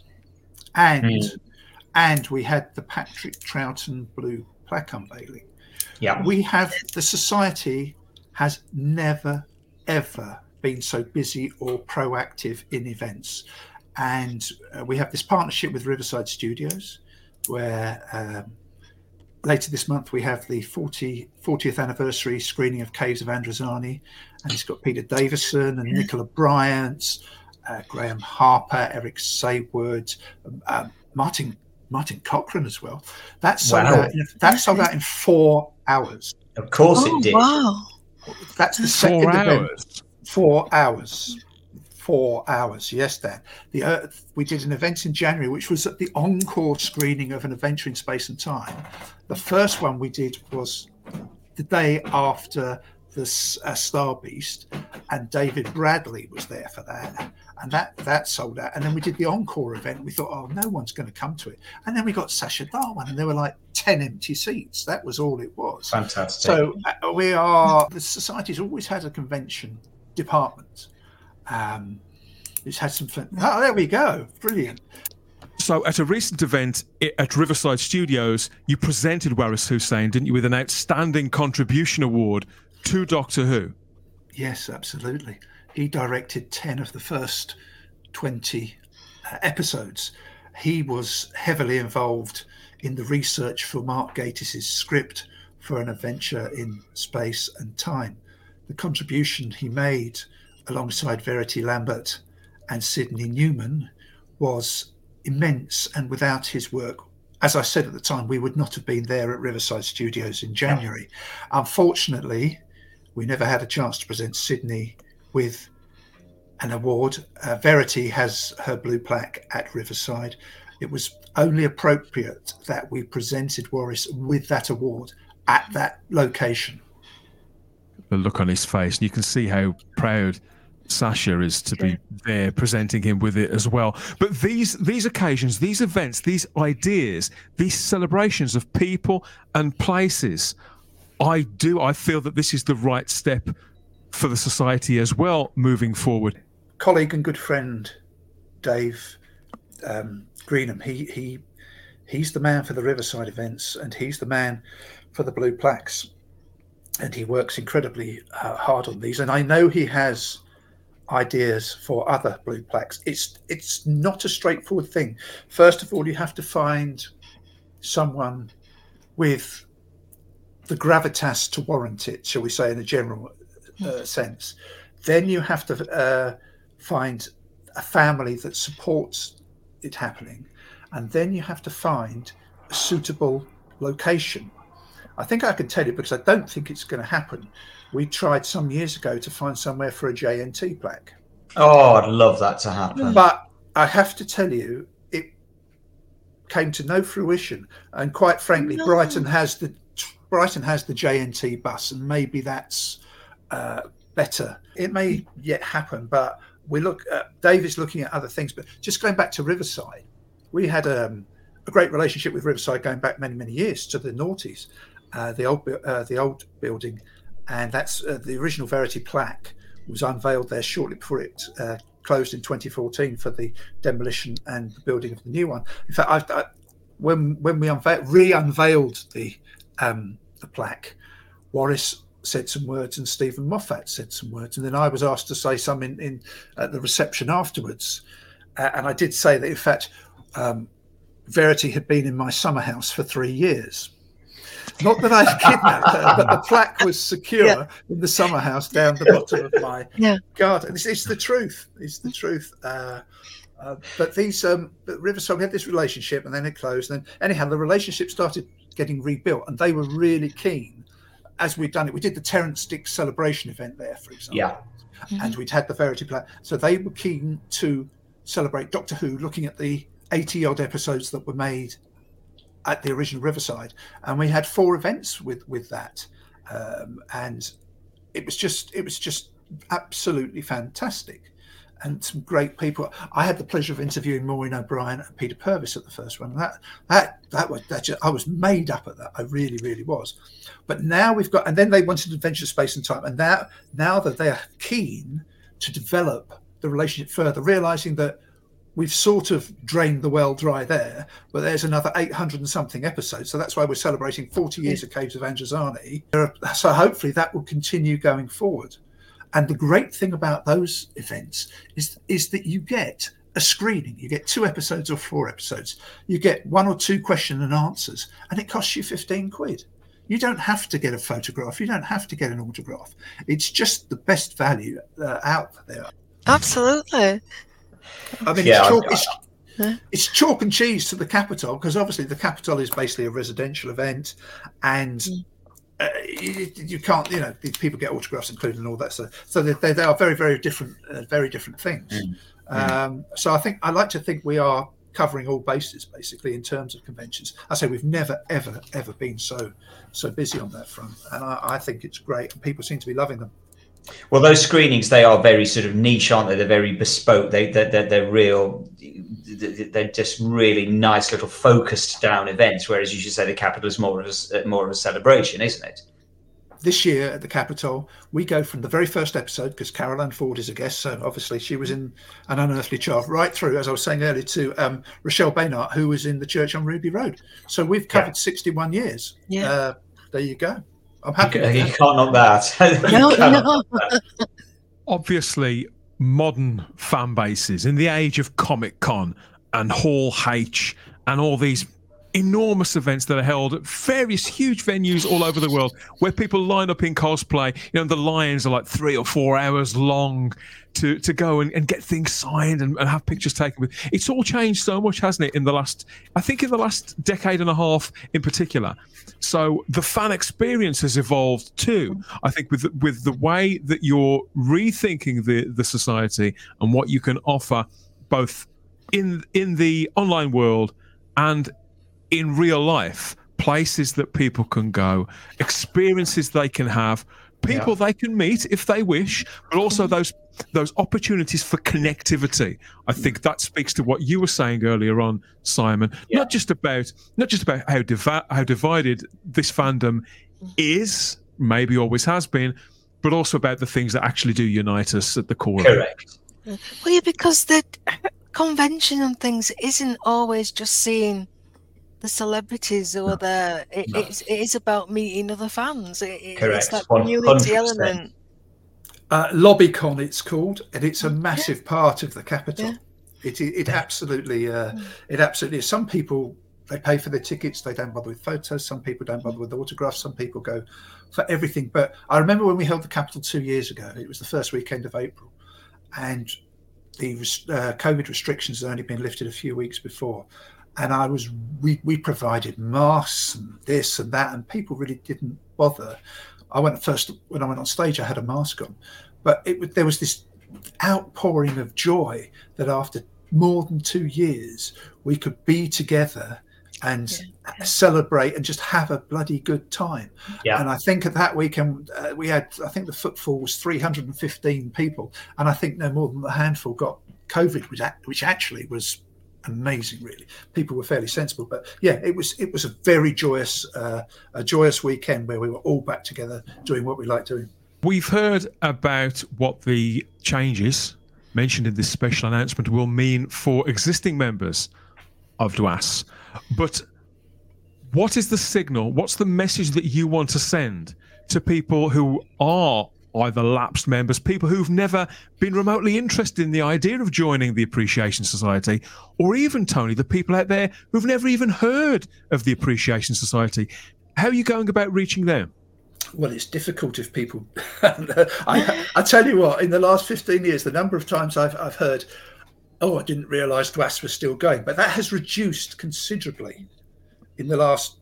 And we had the Patrick Troughton Blue Plaque unveiling. Yeah. The society has never, ever been so busy or proactive in events. And we have this partnership with Riverside Studios, where later this month we have the 40th anniversary screening of Caves of Androzani. And it's got Peter Davison and Nicola Bryant, Graham Harper, Eric Saywood, Martin Cochrane as well. That sold out in 4 hours. Of course it did. Wow. That's the second event. 4 hours. 4 hours. Yes, Dan. We did an event in January, which was at the encore screening of An Adventure in Space and Time. The first one we did was the day after the Star Beast, and David Bradley was there for that. And that sold out. And then we did the encore event. We thought, oh, no one's going to come to it. And then we got Sacha Dhawan, and there were like 10 empty seats. That was all it was. Fantastic. So the society's always had a convention department. It's had some fun. Oh, there we go. Brilliant. So at a recent event at Riverside Studios, you presented Waris Hussein, didn't you, with an Outstanding Contribution Award to Doctor Who? Yes, absolutely. He directed 10 of the first 20 episodes. He was heavily involved in the research for Mark Gatiss' script for An Adventure in Space and Time. The contribution he made alongside Verity Lambert and Sidney Newman was immense, and without his work, as I said at the time, we would not have been there at Riverside Studios in January. Unfortunately, we never had a chance to present Sidney with an award. Verity has her blue plaque at Riverside. It was only appropriate that we presented Waris with that award at that location. The look on his face, and you can see how proud Sacha is to be there presenting him with it as well. But these occasions, these events, these ideas, these celebrations of people and places, I feel that this is the right step for the society as well moving forward. Colleague and good friend Dave Greenham, he He's the man for the Riverside events, and he's the man for the blue plaques. And he works incredibly hard on these. And I know he has ideas for other blue plaques. It's not a straightforward thing. First of all, you have to find someone with the gravitas to warrant it, shall we say, in a general sense. Then you have to find a family that supports it happening, and then you have to find a suitable location. I think I can tell you, because I don't think it's going to happen. We tried some years ago to find somewhere for a JNT plaque. Oh, I'd love that to happen. But I have to tell you, it came to no fruition. And quite frankly, No. Brighton has the JNT bus, and maybe that's better. It may yet happen, but Dave is looking at other things. But just going back to Riverside, we had a great relationship with Riverside going back many, many years to the noughties, the old building, and that's the original Verity plaque was unveiled there shortly before it closed in 2014 for the demolition and the building of the new one. In fact, when we re-unveiled the plaque, Waris said some words and Stephen Moffat said some words, and then I was asked to say some in at the reception afterwards, and I did say that in fact Verity had been in my summer house for 3 years. Not that I'd kidnapped her, but the plaque was secure in the summer house down the bottom of my garden. It's the truth. It's the truth. But these, but Riverside, we had this relationship, and then it closed. And then, anyhow, the relationship started getting rebuilt, and they were really keen. As we'd done it, we did the Terence Dicks celebration event there, for example, and we'd had the Verity plaque. So they were keen to celebrate Doctor Who, looking at the 80-odd episodes that were made at the original Riverside, and we had 4 events with that, and it was just absolutely fantastic, and some great people. I had the pleasure of interviewing Maureen O'Brien and Peter Purvis at the first one. That I was made up at that. I really, really was. But now we've got, and then they wanted Adventure Space and Time, and now that they are keen to develop the relationship further, realizing that we've sort of drained the well dry there, but there's another 800 and something episodes. So that's why we're celebrating 40 years of Caves of Androzani. So hopefully that will continue going forward. And the great thing about those events is that you get a screening. You get 2 episodes or 4 episodes. You get 1 or 2 question and answers, and it costs you 15 quid. You don't have to get a photograph. You don't have to get an autograph. It's just the best value out there. Absolutely. I mean, it's chalk and cheese to the Capitol, because obviously the Capitol is basically a residential event, and you can't, people get autographs included and all that stuff. So they are very, very different things. So I like to think we are covering all bases basically in terms of conventions. I say we've never, ever, ever been so busy on that front, and I think it's great, and people seem to be loving them. Well, those screenings, they are very sort of niche, aren't they? They're very bespoke. They're real. They're just really nice little focused down events. Whereas you should say the Capitol is more of a celebration, isn't it? This year at the Capitol, we go from the very first episode, because Carol Ann Ford is a guest, so obviously she was in An Unearthly Child, right through, as I was saying earlier, to Rochelle Baynard, who was in The Church on Ruby Road. So we've covered 61 years. Yeah. There you go. I'm happy. You can't knock that. No. Obviously, modern fan bases in the age of Comic-Con and Hall H and all these enormous events that are held at various huge venues all over the world, where people line up in cosplay. The lines are like 3 or 4 hours long to go and get things signed and have pictures taken with. It's all changed so much, hasn't it, in the last decade and a half in particular. So the fan experience has evolved too, I think, with the way that you're rethinking the society and what you can offer both in the online world and in real life, places that people can go, experiences they can have, people they can meet if they wish, but also those opportunities for connectivity. I think that speaks to what you were saying earlier on, Simon. Not just about how divided this fandom is, maybe always has been, but also about the things that actually do unite us at the core. Correct. Well, yeah, because the convention and things isn't always just seeing the celebrities who are there. It is about meeting other fans. Correct. It's that community 100%. element. LobbyCon, it's called, and it's a massive part of the capital. Yeah. It absolutely is. Some people, they pay for their tickets, they don't bother with photos. Some people don't bother with autographs. Some people go for everything. But I remember when we held the Capital 2 years ago, it was the first weekend of April, and the COVID restrictions had only been lifted a few weeks before. And we provided masks and this and that, and people really didn't bother. When I went on stage, I had a mask on, but there was this outpouring of joy that after more than 2 years, we could be together and celebrate and just have a bloody good time. Yeah. And I think at that weekend, we had, I think the footfall was 315 people. And I think no more than a handful got COVID, which actually was amazing, really. People were fairly sensible, but yeah, it was a very joyous weekend where we were all back together doing what we like doing. We've heard about what the changes mentioned in this special announcement will mean for existing members of DWAS, but what is the signal, what's the message that you want to send to people who are either lapsed members, people who've never been remotely interested in the idea of joining the Appreciation Society, or even, Tony, the people out there who've never even heard of the Appreciation Society? How are you going about reaching them? Well, it's difficult if people... I tell you what, in the last 15 years, the number of times I've heard, oh, I didn't realise DWAS was still going. But that has reduced considerably in the last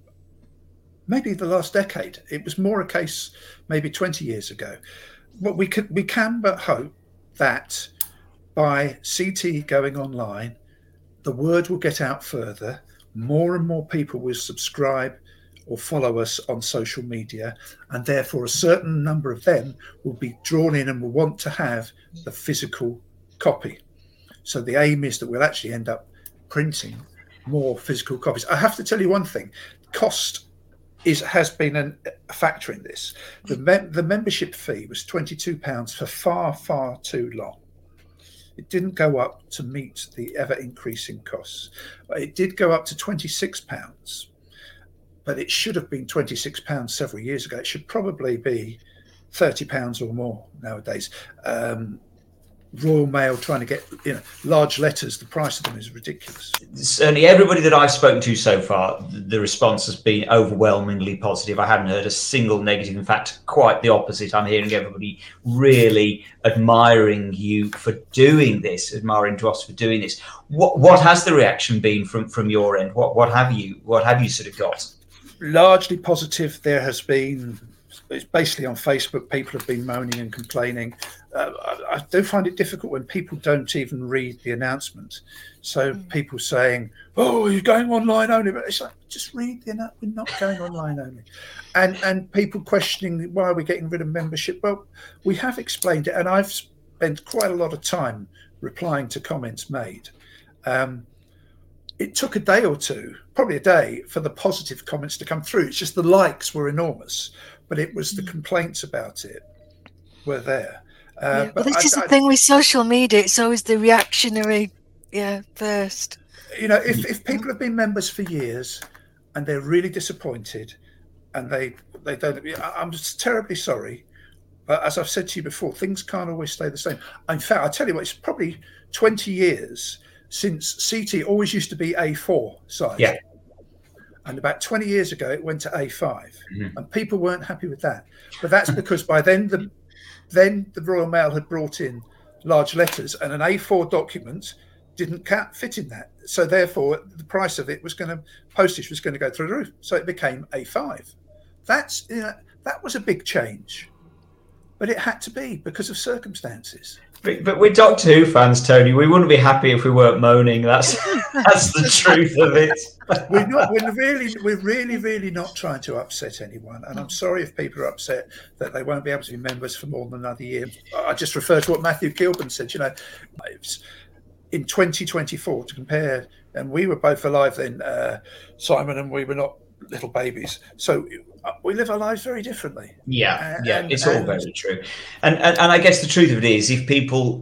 decade. It was more a case maybe 20 years ago. But we can but hope that by CT going online, the word will get out further. More and more people will subscribe or follow us on social media, and therefore a certain number of them will be drawn in and will want to have the physical copy. So the aim is that we'll actually end up printing more physical copies. I have to tell you one thing: cost has been a factor in this. The membership fee was £22 for far too long. It didn't go up to meet the ever increasing costs. It did go up to £26, but it should have been £26 several years ago. It should probably be £30 or more nowadays. Royal Mail trying to get large letters, the price of them is ridiculous. Certainly everybody that I've spoken to so far, the response has been overwhelmingly positive. I haven't heard a single negative. In fact, quite the opposite. I'm hearing everybody really admiring you for doing this, admiring DWAS for doing this. What has the reaction been from your end? What have you sort of got? Largely positive. There has been, it's basically on Facebook, people have been moaning and complaining. I do find it difficult when people don't even read the announcement. So people saying, oh, you're going online only. But it's like, just read the announcement. We're not going online only. And people questioning, why are we getting rid of membership? Well, we have explained it. And I've spent quite a lot of time replying to comments made. It took a day or two, probably a day, for the positive comments to come through. It's just the likes were enormous, but it was the complaints about it were there. But this is the thing with social media. It's always the reactionary, first. If people have been members for years and they're really disappointed and they don't, I'm just terribly sorry. But as I've said to you before, things can't always stay the same. In fact, I tell you what, it's probably 20 years since CT always used to be A4 size. Yeah. And about 20 years ago, it went to A5. And people weren't happy with that. But that's because by then the Royal Mail had brought in large letters, and an A4 document didn't fit in that. So therefore, the price of it postage was going to go through the roof. So it became A5. That was a big change. But it had to be because of circumstances. But we're Doctor Who fans, Tony. We wouldn't be happy if we weren't moaning. That's the truth of it. We're really not trying to upset anyone. And I'm sorry if people are upset that they won't be able to be members for more than another year. I just refer to what Matthew Kilburn said. In 2024, to compare, and we were both alive then, Simon, and we were not little babies. So we live our lives very differently. It's all very true. And I guess the truth of it is, if people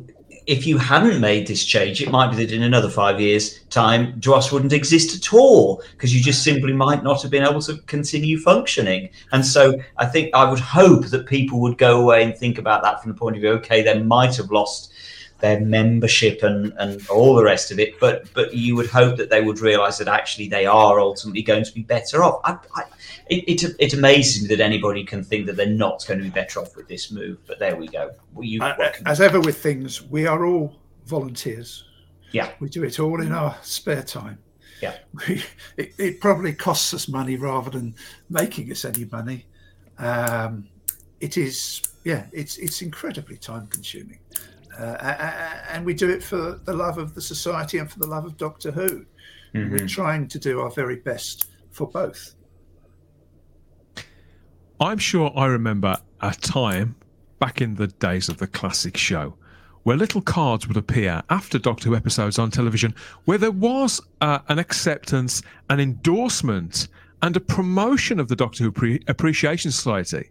if you hadn't made this change, it might be that in another 5 years' time, Dross wouldn't exist at all, because you just simply might not have been able to continue functioning. And so I would hope that people would go away and think about that from the point of view, okay, they might have lost their membership and all the rest of it, but you would hope that they would realise that actually they are ultimately going to be better off. It amazes me that anybody can think that they're not going to be better off with this move, but there we go. As ever with things, we are all volunteers. Yeah. We do it all in our spare time. Yeah. It probably costs us money rather than making us any money. It's incredibly time consuming. And we do it for the love of the society and for the love of Doctor Who. Mm-hmm. We're trying to do our very best for both. I'm sure I remember a time back in the days of the classic show where little cards would appear after Doctor Who episodes on television where there was an acceptance, an endorsement and a promotion of the Doctor Who Appreciation Society.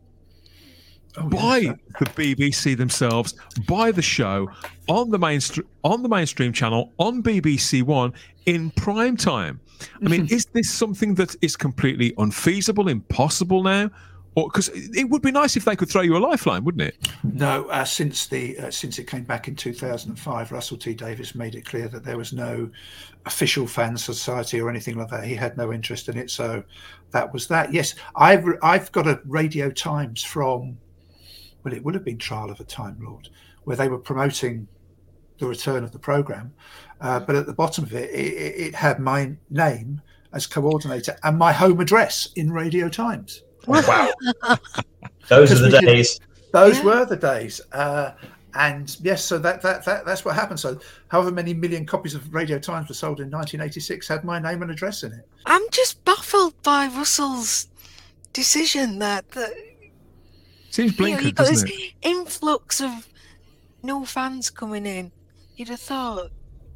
By the BBC themselves, by the show, on the mainstream channel, on BBC One, in prime time. I mean, is this something that is completely unfeasible, impossible now? Or because it would be nice if they could throw you a lifeline, wouldn't it? No, since it came back in 2005, Russell T Davies made it clear that there was no official fan society or anything like that. He had no interest in it, so that was that. Yes, I've got a Radio Times from. Well, it would have been Trial of a Time Lord, where they were promoting the return of the programme. But at the bottom of it had my name as coordinator and my home address in Radio Times. Wow. Those are the days. Those were the days. And yes, so that's what happened. So however many million copies of Radio Times were sold in 1986 had my name and address in it. I'm just baffled by Russell's decision that seems blinkered, doesn't it? This influx of new fans coming in. You'd have thought,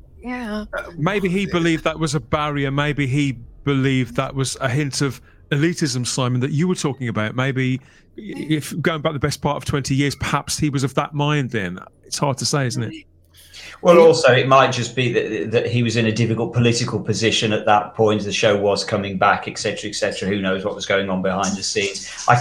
maybe he believed that was a barrier. Maybe he believed that was a hint of elitism, Simon, that you were talking about. Maybe if going back the best part of 20 years, perhaps he was of that mind then. It's hard to say, isn't it? Well, also, it might just be that he was in a difficult political position at that point. The show was coming back, etc., etc. Who knows what was going on behind the scenes? I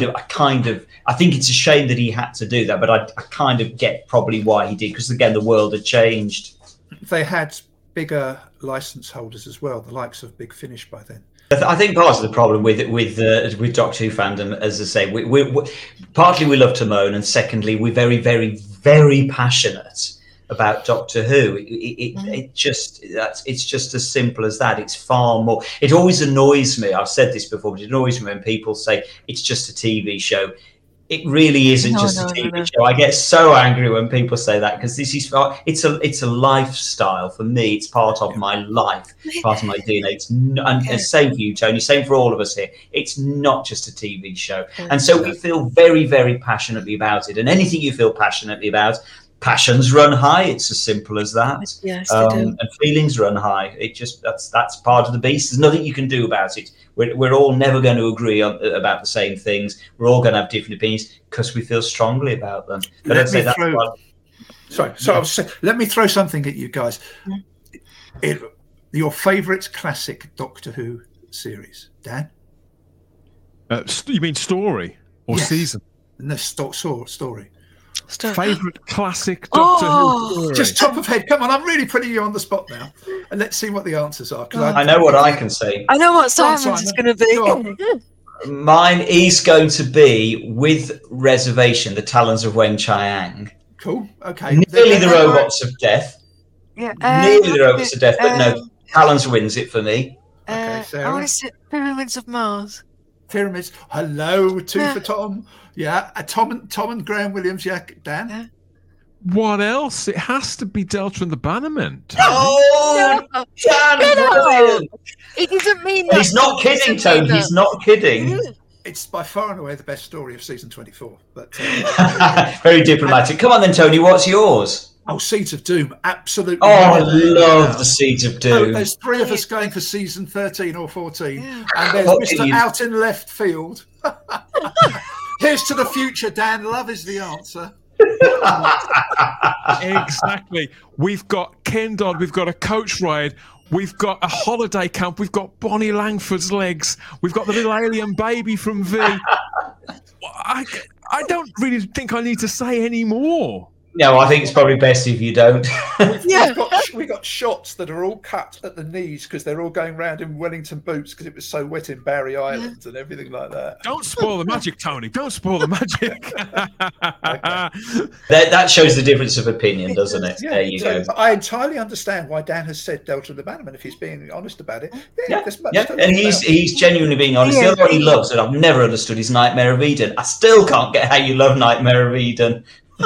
think it's a shame that he had to do that, but I kind of get probably why he did, because again, the world had changed. They had bigger license holders as well, the likes of Big Finish by then. I think part of the problem with Doctor Who fandom, as I say, we partly we love to moan, and secondly, we're very, very, very passionate about Doctor Who. It's just as simple as that. It's far more. It always annoys me. I've said this before, but it annoys me when people say it's just a TV show. It really isn't a TV show. I get so angry when people say that, because this is it's a lifestyle for me. It's part of my life, part of my DNA. And same for you, Tony. Same for all of us here. It's not just a TV show, and so we feel very, very passionately about it. And anything you feel passionately about, passions run high. It's as simple as that. Yes, they do. And feelings run high. It just that's part of the beast. There's nothing you can do about it. We're all never going to agree about the same things. We're all going to have different opinions because we feel strongly about them. But I'd say that's let me throw something at you guys. Your favourite classic Doctor Who series, Dan? You mean story or season? No, story. Favourite classic Doctor Who story? Just top of head. Come on, I'm really putting you on the spot now. And let's see what the answers are. I know what I can say. I know what Simon's is going to be. Mine is going to be, with reservation, The Talons of Wen Chiang. Cool. Okay. Nearly the Robots of Death. Yeah. Nearly the Robots of Death, but no, Talons wins it for me. Okay, Sarah. I want to say Pyramids of Mars. Pyramids. Hello, two for Tom. Yeah, Tom and Graham Williams. Yeah, Dan. Yeah. What else? It has to be Delta and the Bannermen. Oh, No. Dan! He doesn't mean that. He's not kidding, Tony. He's not kidding. It's by far and away the best story of season 24. But very diplomatic. Come on then, Tony. What's yours? Oh, Seeds of Doom. Absolutely. Oh, I love the Seeds of Doom. There's three of us going for season 13 or 14. And there's Mr. Out in Left Field. Here's to the future, Dan. Love is the answer. Exactly. We've got Ken Dodd, we've got a coach ride, we've got a holiday camp, we've got Bonnie Langford's legs, we've got the little alien baby from V. I don't really think I need to say any more. No, I think it's probably best if you don't. We've got shots that are all cut at the knees because they're all going round in Wellington boots because it was so wet in Barry Island and everything like that. Don't spoil the magic, Tony. Don't spoil the magic. That shows the difference of opinion, doesn't it? Yeah, there you go. I entirely understand why Dan has said Delta and the Bannerman if he's being honest about it. And he's genuinely being honest. The other one he loves, and I've never understood, is Nightmare of Eden. I still can't get how you love Nightmare of Eden.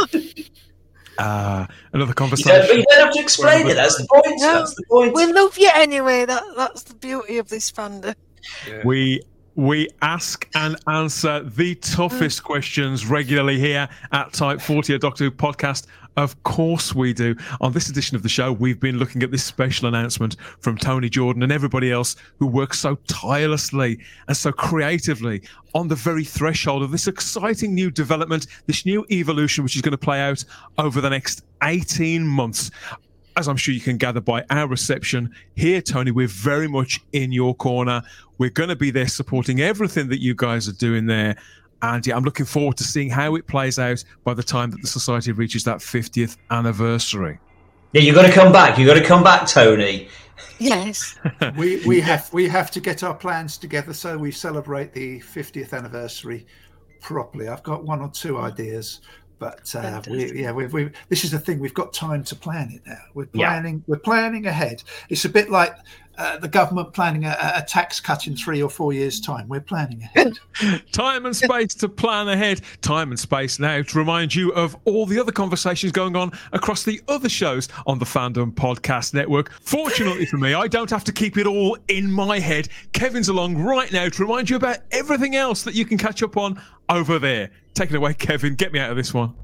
Another conversation. You don't have to explain it. That's the point. No, that's the point. We love you anyway. That's the beauty of this fandom. Yeah. We ask and answer the toughest questions regularly here at Type 40, a Doctor Who podcast. Of course we do. On this edition of the show, we've been looking at this special announcement from Tony Jordan and everybody else who works so tirelessly and so creatively on the very threshold of this exciting new development, this new evolution, which is going to play out over the next 18 months. As I'm sure you can gather by our reception here, Tony, we're very much in your corner. We're going to be there supporting everything that you guys are doing there. And yeah, I'm looking forward to seeing how it plays out by the time that the Society reaches that 50th anniversary. Yeah, you've got to come back. You've got to come back, Tony. Yes. we have to get our plans together so we celebrate the 50th anniversary properly. I've got one or two ideas. But this is the thing. We've got time to plan it now. We're planning ahead. It's a bit like the government planning a tax cut in 3 or 4 years' time. We're planning ahead. Time and space to plan ahead. Time and space now to remind you of all the other conversations going on across the other shows on the Fandom Podcast Network. Fortunately for me, I don't have to keep it all in my head. Kevin's along right now to remind you about everything else that you can catch up on over there. Take it away, Kevin. Get me out of this one.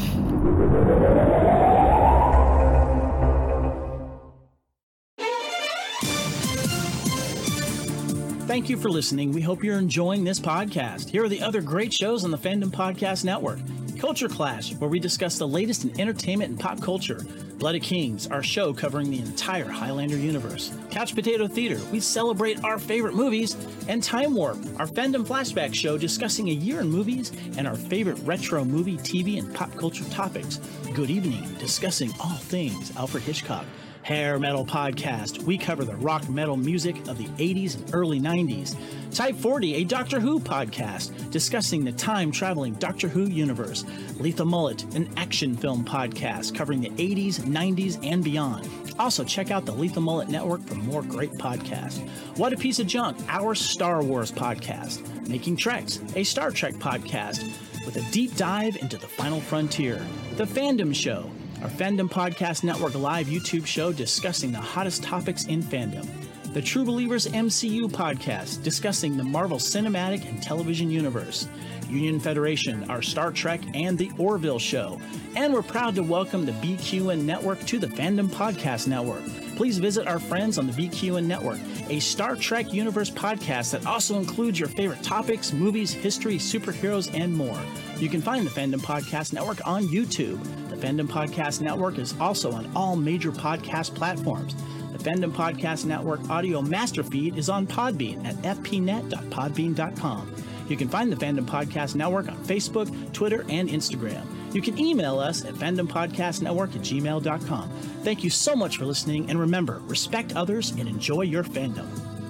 Thank you for listening. We hope you're enjoying this podcast. Here are the other great shows on the Fandom Podcast Network. Culture Clash, where we discuss the latest in entertainment and pop culture. Blood of Kings, our show covering the entire Highlander universe. Couch Potato Theater, we celebrate our favorite movies. And Time Warp, our fandom flashback show discussing a year in movies and our favorite retro movie, TV, and pop culture topics. Good Evening, discussing all things Alfred Hitchcock. Hair Metal Podcast, we cover the rock metal music of the 80s and early 90s. Type 40, a Doctor Who podcast, discussing the time-traveling Doctor Who universe. Lethal Mullet, an action film podcast covering the 80s, 90s, and beyond. Also, check out the Lethal Mullet Network for more great podcasts. What a Piece of Junk, our Star Wars podcast. Making Treks, a Star Trek podcast with a deep dive into the final frontier. The Fandom Show, our Fandom Podcast Network live YouTube show discussing the hottest topics in fandom. The True Believers MCU podcast discussing the Marvel Cinematic and Television Universe. Union Federation, our Star Trek, and the Orville Show. And we're proud to welcome the BQN Network to the Fandom Podcast Network. Please visit our friends on the BQN Network, a Star Trek Universe podcast that also includes your favorite topics, movies, history, superheroes, and more. You can find the Fandom Podcast Network on YouTube. The Fandom Podcast Network is also on all major podcast platforms. The Fandom Podcast Network audio master feed is on Podbean at fpnet.podbean.com. You can find the Fandom Podcast Network on Facebook, Twitter, and Instagram. You can email us at fandompodcastnetwork@gmail.com. Thank you so much for listening, and remember, respect others and enjoy your fandom.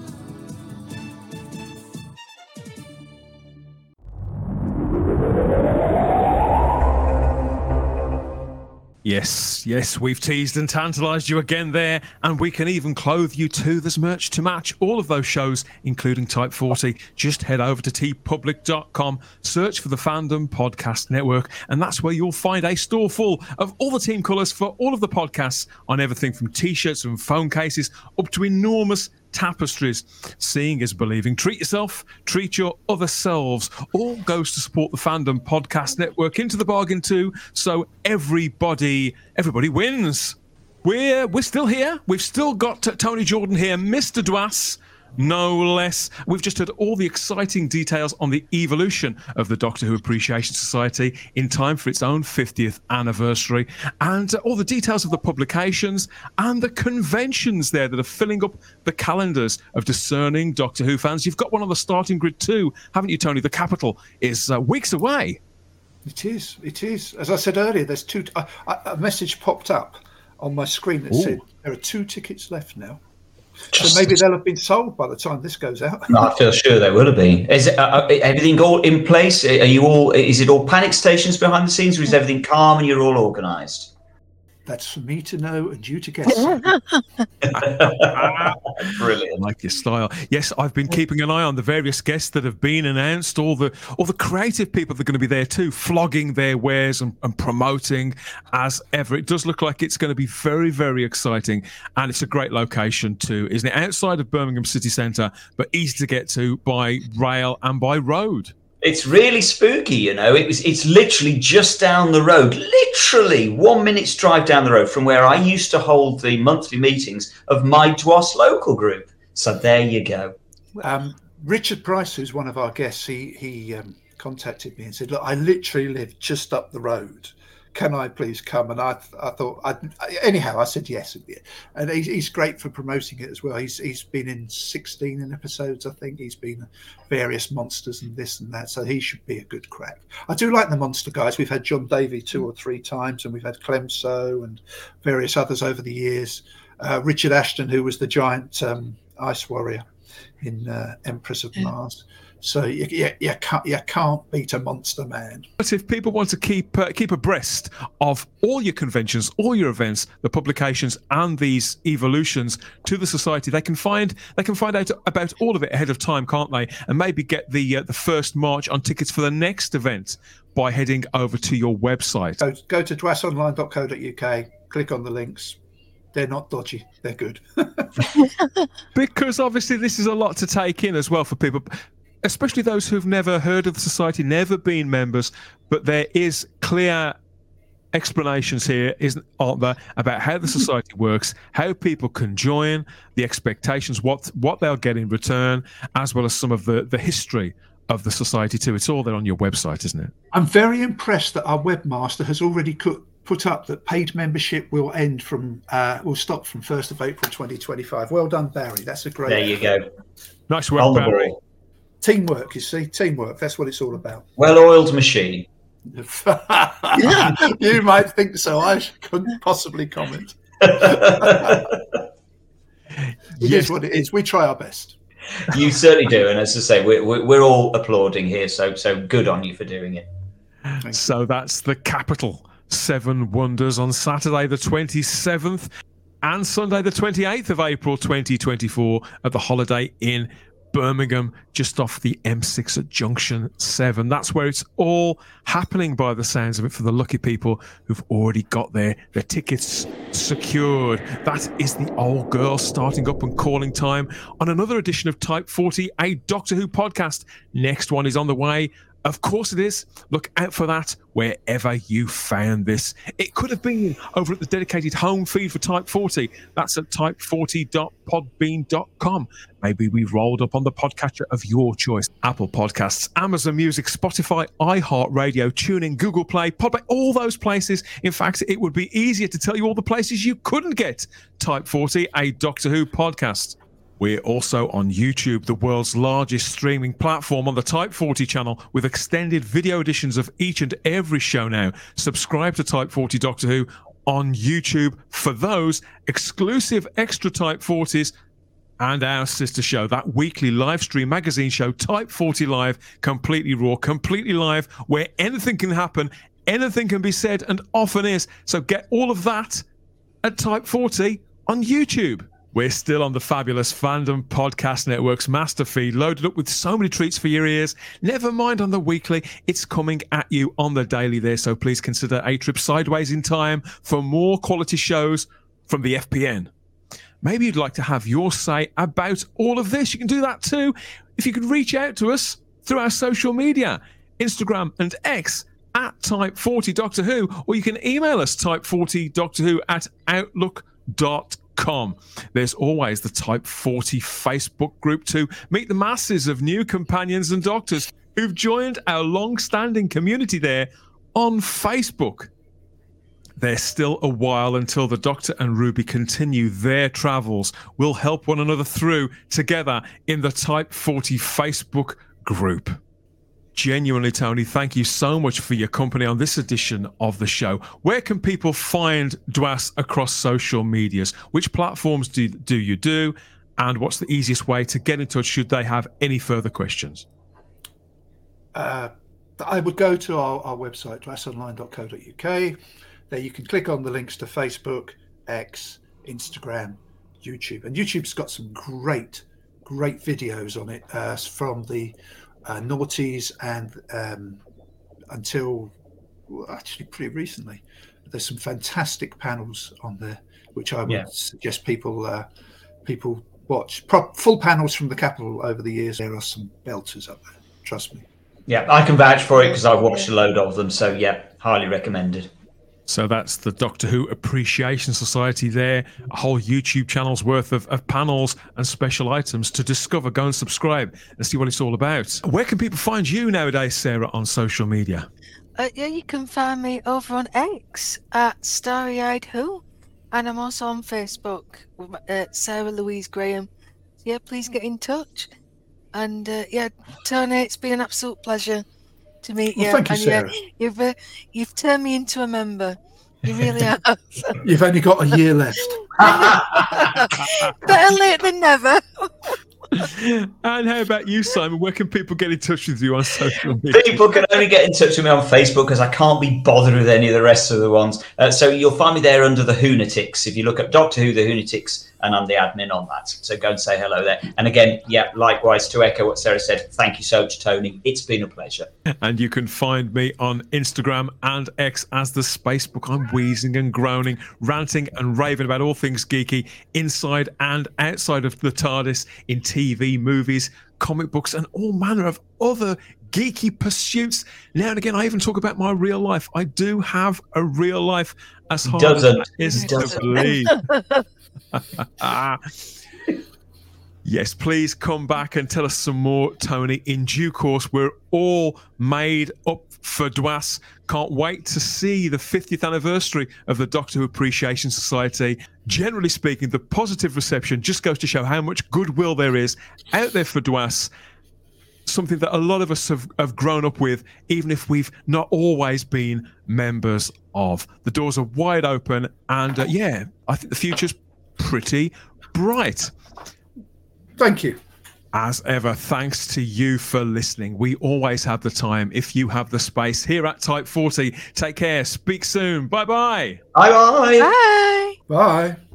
Yes, we've teased and tantalised you again there, and we can even clothe you too. There's merch to match all of those shows, including Type 40. Just head over to tpublic.com, search for the Fandom Podcast Network, and that's where you'll find a store full of all the team colours for all of the podcasts on everything from T-shirts and phone cases up to enormous tapestries. Seeing is believing. Treat yourself, treat your other selves. All goes to support the Fandom Podcast Network into the bargain too, so everybody wins. We're still here. We've still got Tony Jordan here, Mr. Dwas, no less. We've just heard all the exciting details on the evolution of the Doctor Who Appreciation Society in time for its own 50th anniversary, and all the details of the publications and the conventions there that are filling up the calendars of discerning Doctor Who fans. You've got one on the starting grid too, haven't you, Tony? The Capital is weeks away. It is. It is. As I said earlier, there's two. A message popped up on my screen that said there are 2 tickets left now. So maybe they'll have been sold by the time this goes out. I feel sure they will have been. Is everything all in place? Are you all? Is it all panic stations behind the scenes, or is everything calm and you're all organised? That's for me to know and you to guess. Brilliant. I like your style. Yes, I've been keeping an eye on the various guests that have been announced, all the creative people that are going to be there too, flogging their wares and promoting as ever. It does look like it's going to be very, very exciting, and it's a great location too, isn't it? Outside of Birmingham city centre, but easy to get to by rail and by road. It's really spooky, you know. It's literally just down the road, literally 1 minute's drive down the road from where I used to hold the monthly meetings of my DWAS local group. So there you go. Richard Price, who's one of our guests, he contacted me and said, "Look, I literally live just up the road. Can I please come?" And I thought, anyhow, I said yes. And he's great for promoting it as well. He's been in 16 episodes, I think. He's been various monsters and this and that. So he should be a good crack. I do like the monster guys. We've had John Davey 2 or 3 times, and we've had Clemso and various others over the years. Richard Ashton, who was the giant ice warrior in Empress of Mars. So you can't beat a monster man. But if people want to keep abreast of all your conventions, all your events, the publications, and these evolutions to the society, they can find out about all of it ahead of time, can't they? And maybe get the first March on tickets for the next event by heading over to your website. Go to dwasonline.co.uk, click on the links. They're not dodgy. They're good. Because obviously this is a lot to take in as well for people, especially those who've never heard of the society, never been members, but there is clear explanations here, aren't there, about how the society works, how people can join, the expectations, what they'll get in return, as well as some of the history of the society too. It's all there on your website, isn't it? I'm very impressed that our webmaster has already put up that paid membership will stop from 1st of April 2025. Well done, Barry. That's a great. There you go. Nice work, Barry. Teamwork, you see, teamwork. That's what it's all about. Well-oiled machine. You might think so. I couldn't possibly comment. It is what it is. We try our best. You certainly do, and as I say, we're all applauding here. So good on you for doing it. So that's the Capital 7 Wonders on Saturday the 27th and Sunday the 28th of April 2024 at the Holiday Inn, Birmingham, just off the M6 at Junction 7. That's where it's all happening by the sounds of it for the lucky people who've already got their tickets secured. That is the old girl starting up and calling time on another edition of Type 40, a Doctor Who podcast. Next one is on the way. Of course it is. Look out for that wherever you found this. It could have been over at the dedicated home feed for Type 40. That's at type40.podbean.com. Maybe we rolled up on the podcatcher of your choice. Apple Podcasts, Amazon Music, Spotify, iHeartRadio, TuneIn, Google Play, Podplay, all those places. In fact, it would be easier to tell you all the places you couldn't get Type 40, a Doctor Who podcast. We're also on YouTube, the world's largest streaming platform, on the Type 40 channel, with extended video editions of each and every show now. Subscribe to Type 40 Doctor Who on YouTube for those exclusive extra Type 40s and our sister show, that weekly live stream magazine show, Type 40 Live, completely raw, completely live, where anything can happen, anything can be said, and often is. So get all of that at Type 40 on YouTube. We're still on the fabulous Fandom Podcast Network's master feed, loaded up with so many treats for your ears. Never mind on the weekly, it's coming at you on the daily there, so please consider a trip sideways in time for more quality shows from the FPN. Maybe you'd like to have your say about all of this. You can do that too if you could reach out to us through our social media, Instagram and X, at Type40 Doctor Who, or you can email us type40doctorwho@outlook.com. There's always the Type 40 Facebook group to meet the masses of new companions and doctors who've joined our long-standing community there on Facebook. There's still a while until the Doctor and Ruby continue their travels. We'll help one another through together in the Type 40 Facebook group. Genuinely, Tony, thank you so much for your company on this edition of the show. Where can people find DWAS across social medias? Which platforms do you do? And what's the easiest way to get in touch should they have any further questions? I would go to our website, dwasonline.co.uk. There you can click on the links to Facebook, X, Instagram, YouTube. And YouTube's got some great videos on it from the noughties and until actually pretty recently. There's some fantastic panels on there, which I would suggest people watch. Full panels from the Capitol over the years. There are some belters up there, trust me. Yeah, I can vouch for it because I've watched a load of them. So yeah, highly recommended. So that's the Doctor Who Appreciation Society there. A whole YouTube channel's worth of panels and special items to discover. Go and subscribe and see what it's all about. Where can people find you nowadays, Sarah, on social media? You can find me over on X at Starry-Eyed Who. And I'm also on Facebook with Sarah Louise Graham. So yeah, please get in touch. And Tony, it's been an absolute pleasure to meet you. Thank you, Sarah. You've turned me into a member. You really have. You've only got a year left. Better late than never. And how about you, Simon? Where can people get in touch with you on social media? People can only get in touch with me on Facebook because I can't be bothered with any of the rest of the ones. So you'll find me there under the Hoonatics. If you look at Doctor Who, the Hoonatics, and I'm the admin on that. So go and say hello there. And again, likewise, to echo what Sarah said, thank you so much, Tony. It's been a pleasure. And you can find me on Instagram and X as the Spacebook. I'm wheezing and groaning, ranting and raving about all things geeky, inside and outside of the TARDIS, in TV, movies, comic books, and all manner of other geeky pursuits. Now and again, I even talk about my real life. I do have a real life, as hard as it is to believe. Yes, please come back and tell us some more, Tony. In due course, we're all made up for DWAS. Can't wait to see the 50th anniversary of the Doctor Who Appreciation Society. Generally speaking, the positive reception just goes to show how much goodwill there is out there for DWAS. Something that a lot of us have grown up with, even if we've not always been members of. The doors are wide open, and I think the future's pretty bright. Thank you. As ever, thanks to you for listening. We always have the time if you have the space here at Type 40. Take care. Speak soon. Bye-bye. Bye-bye. Bye. Bye.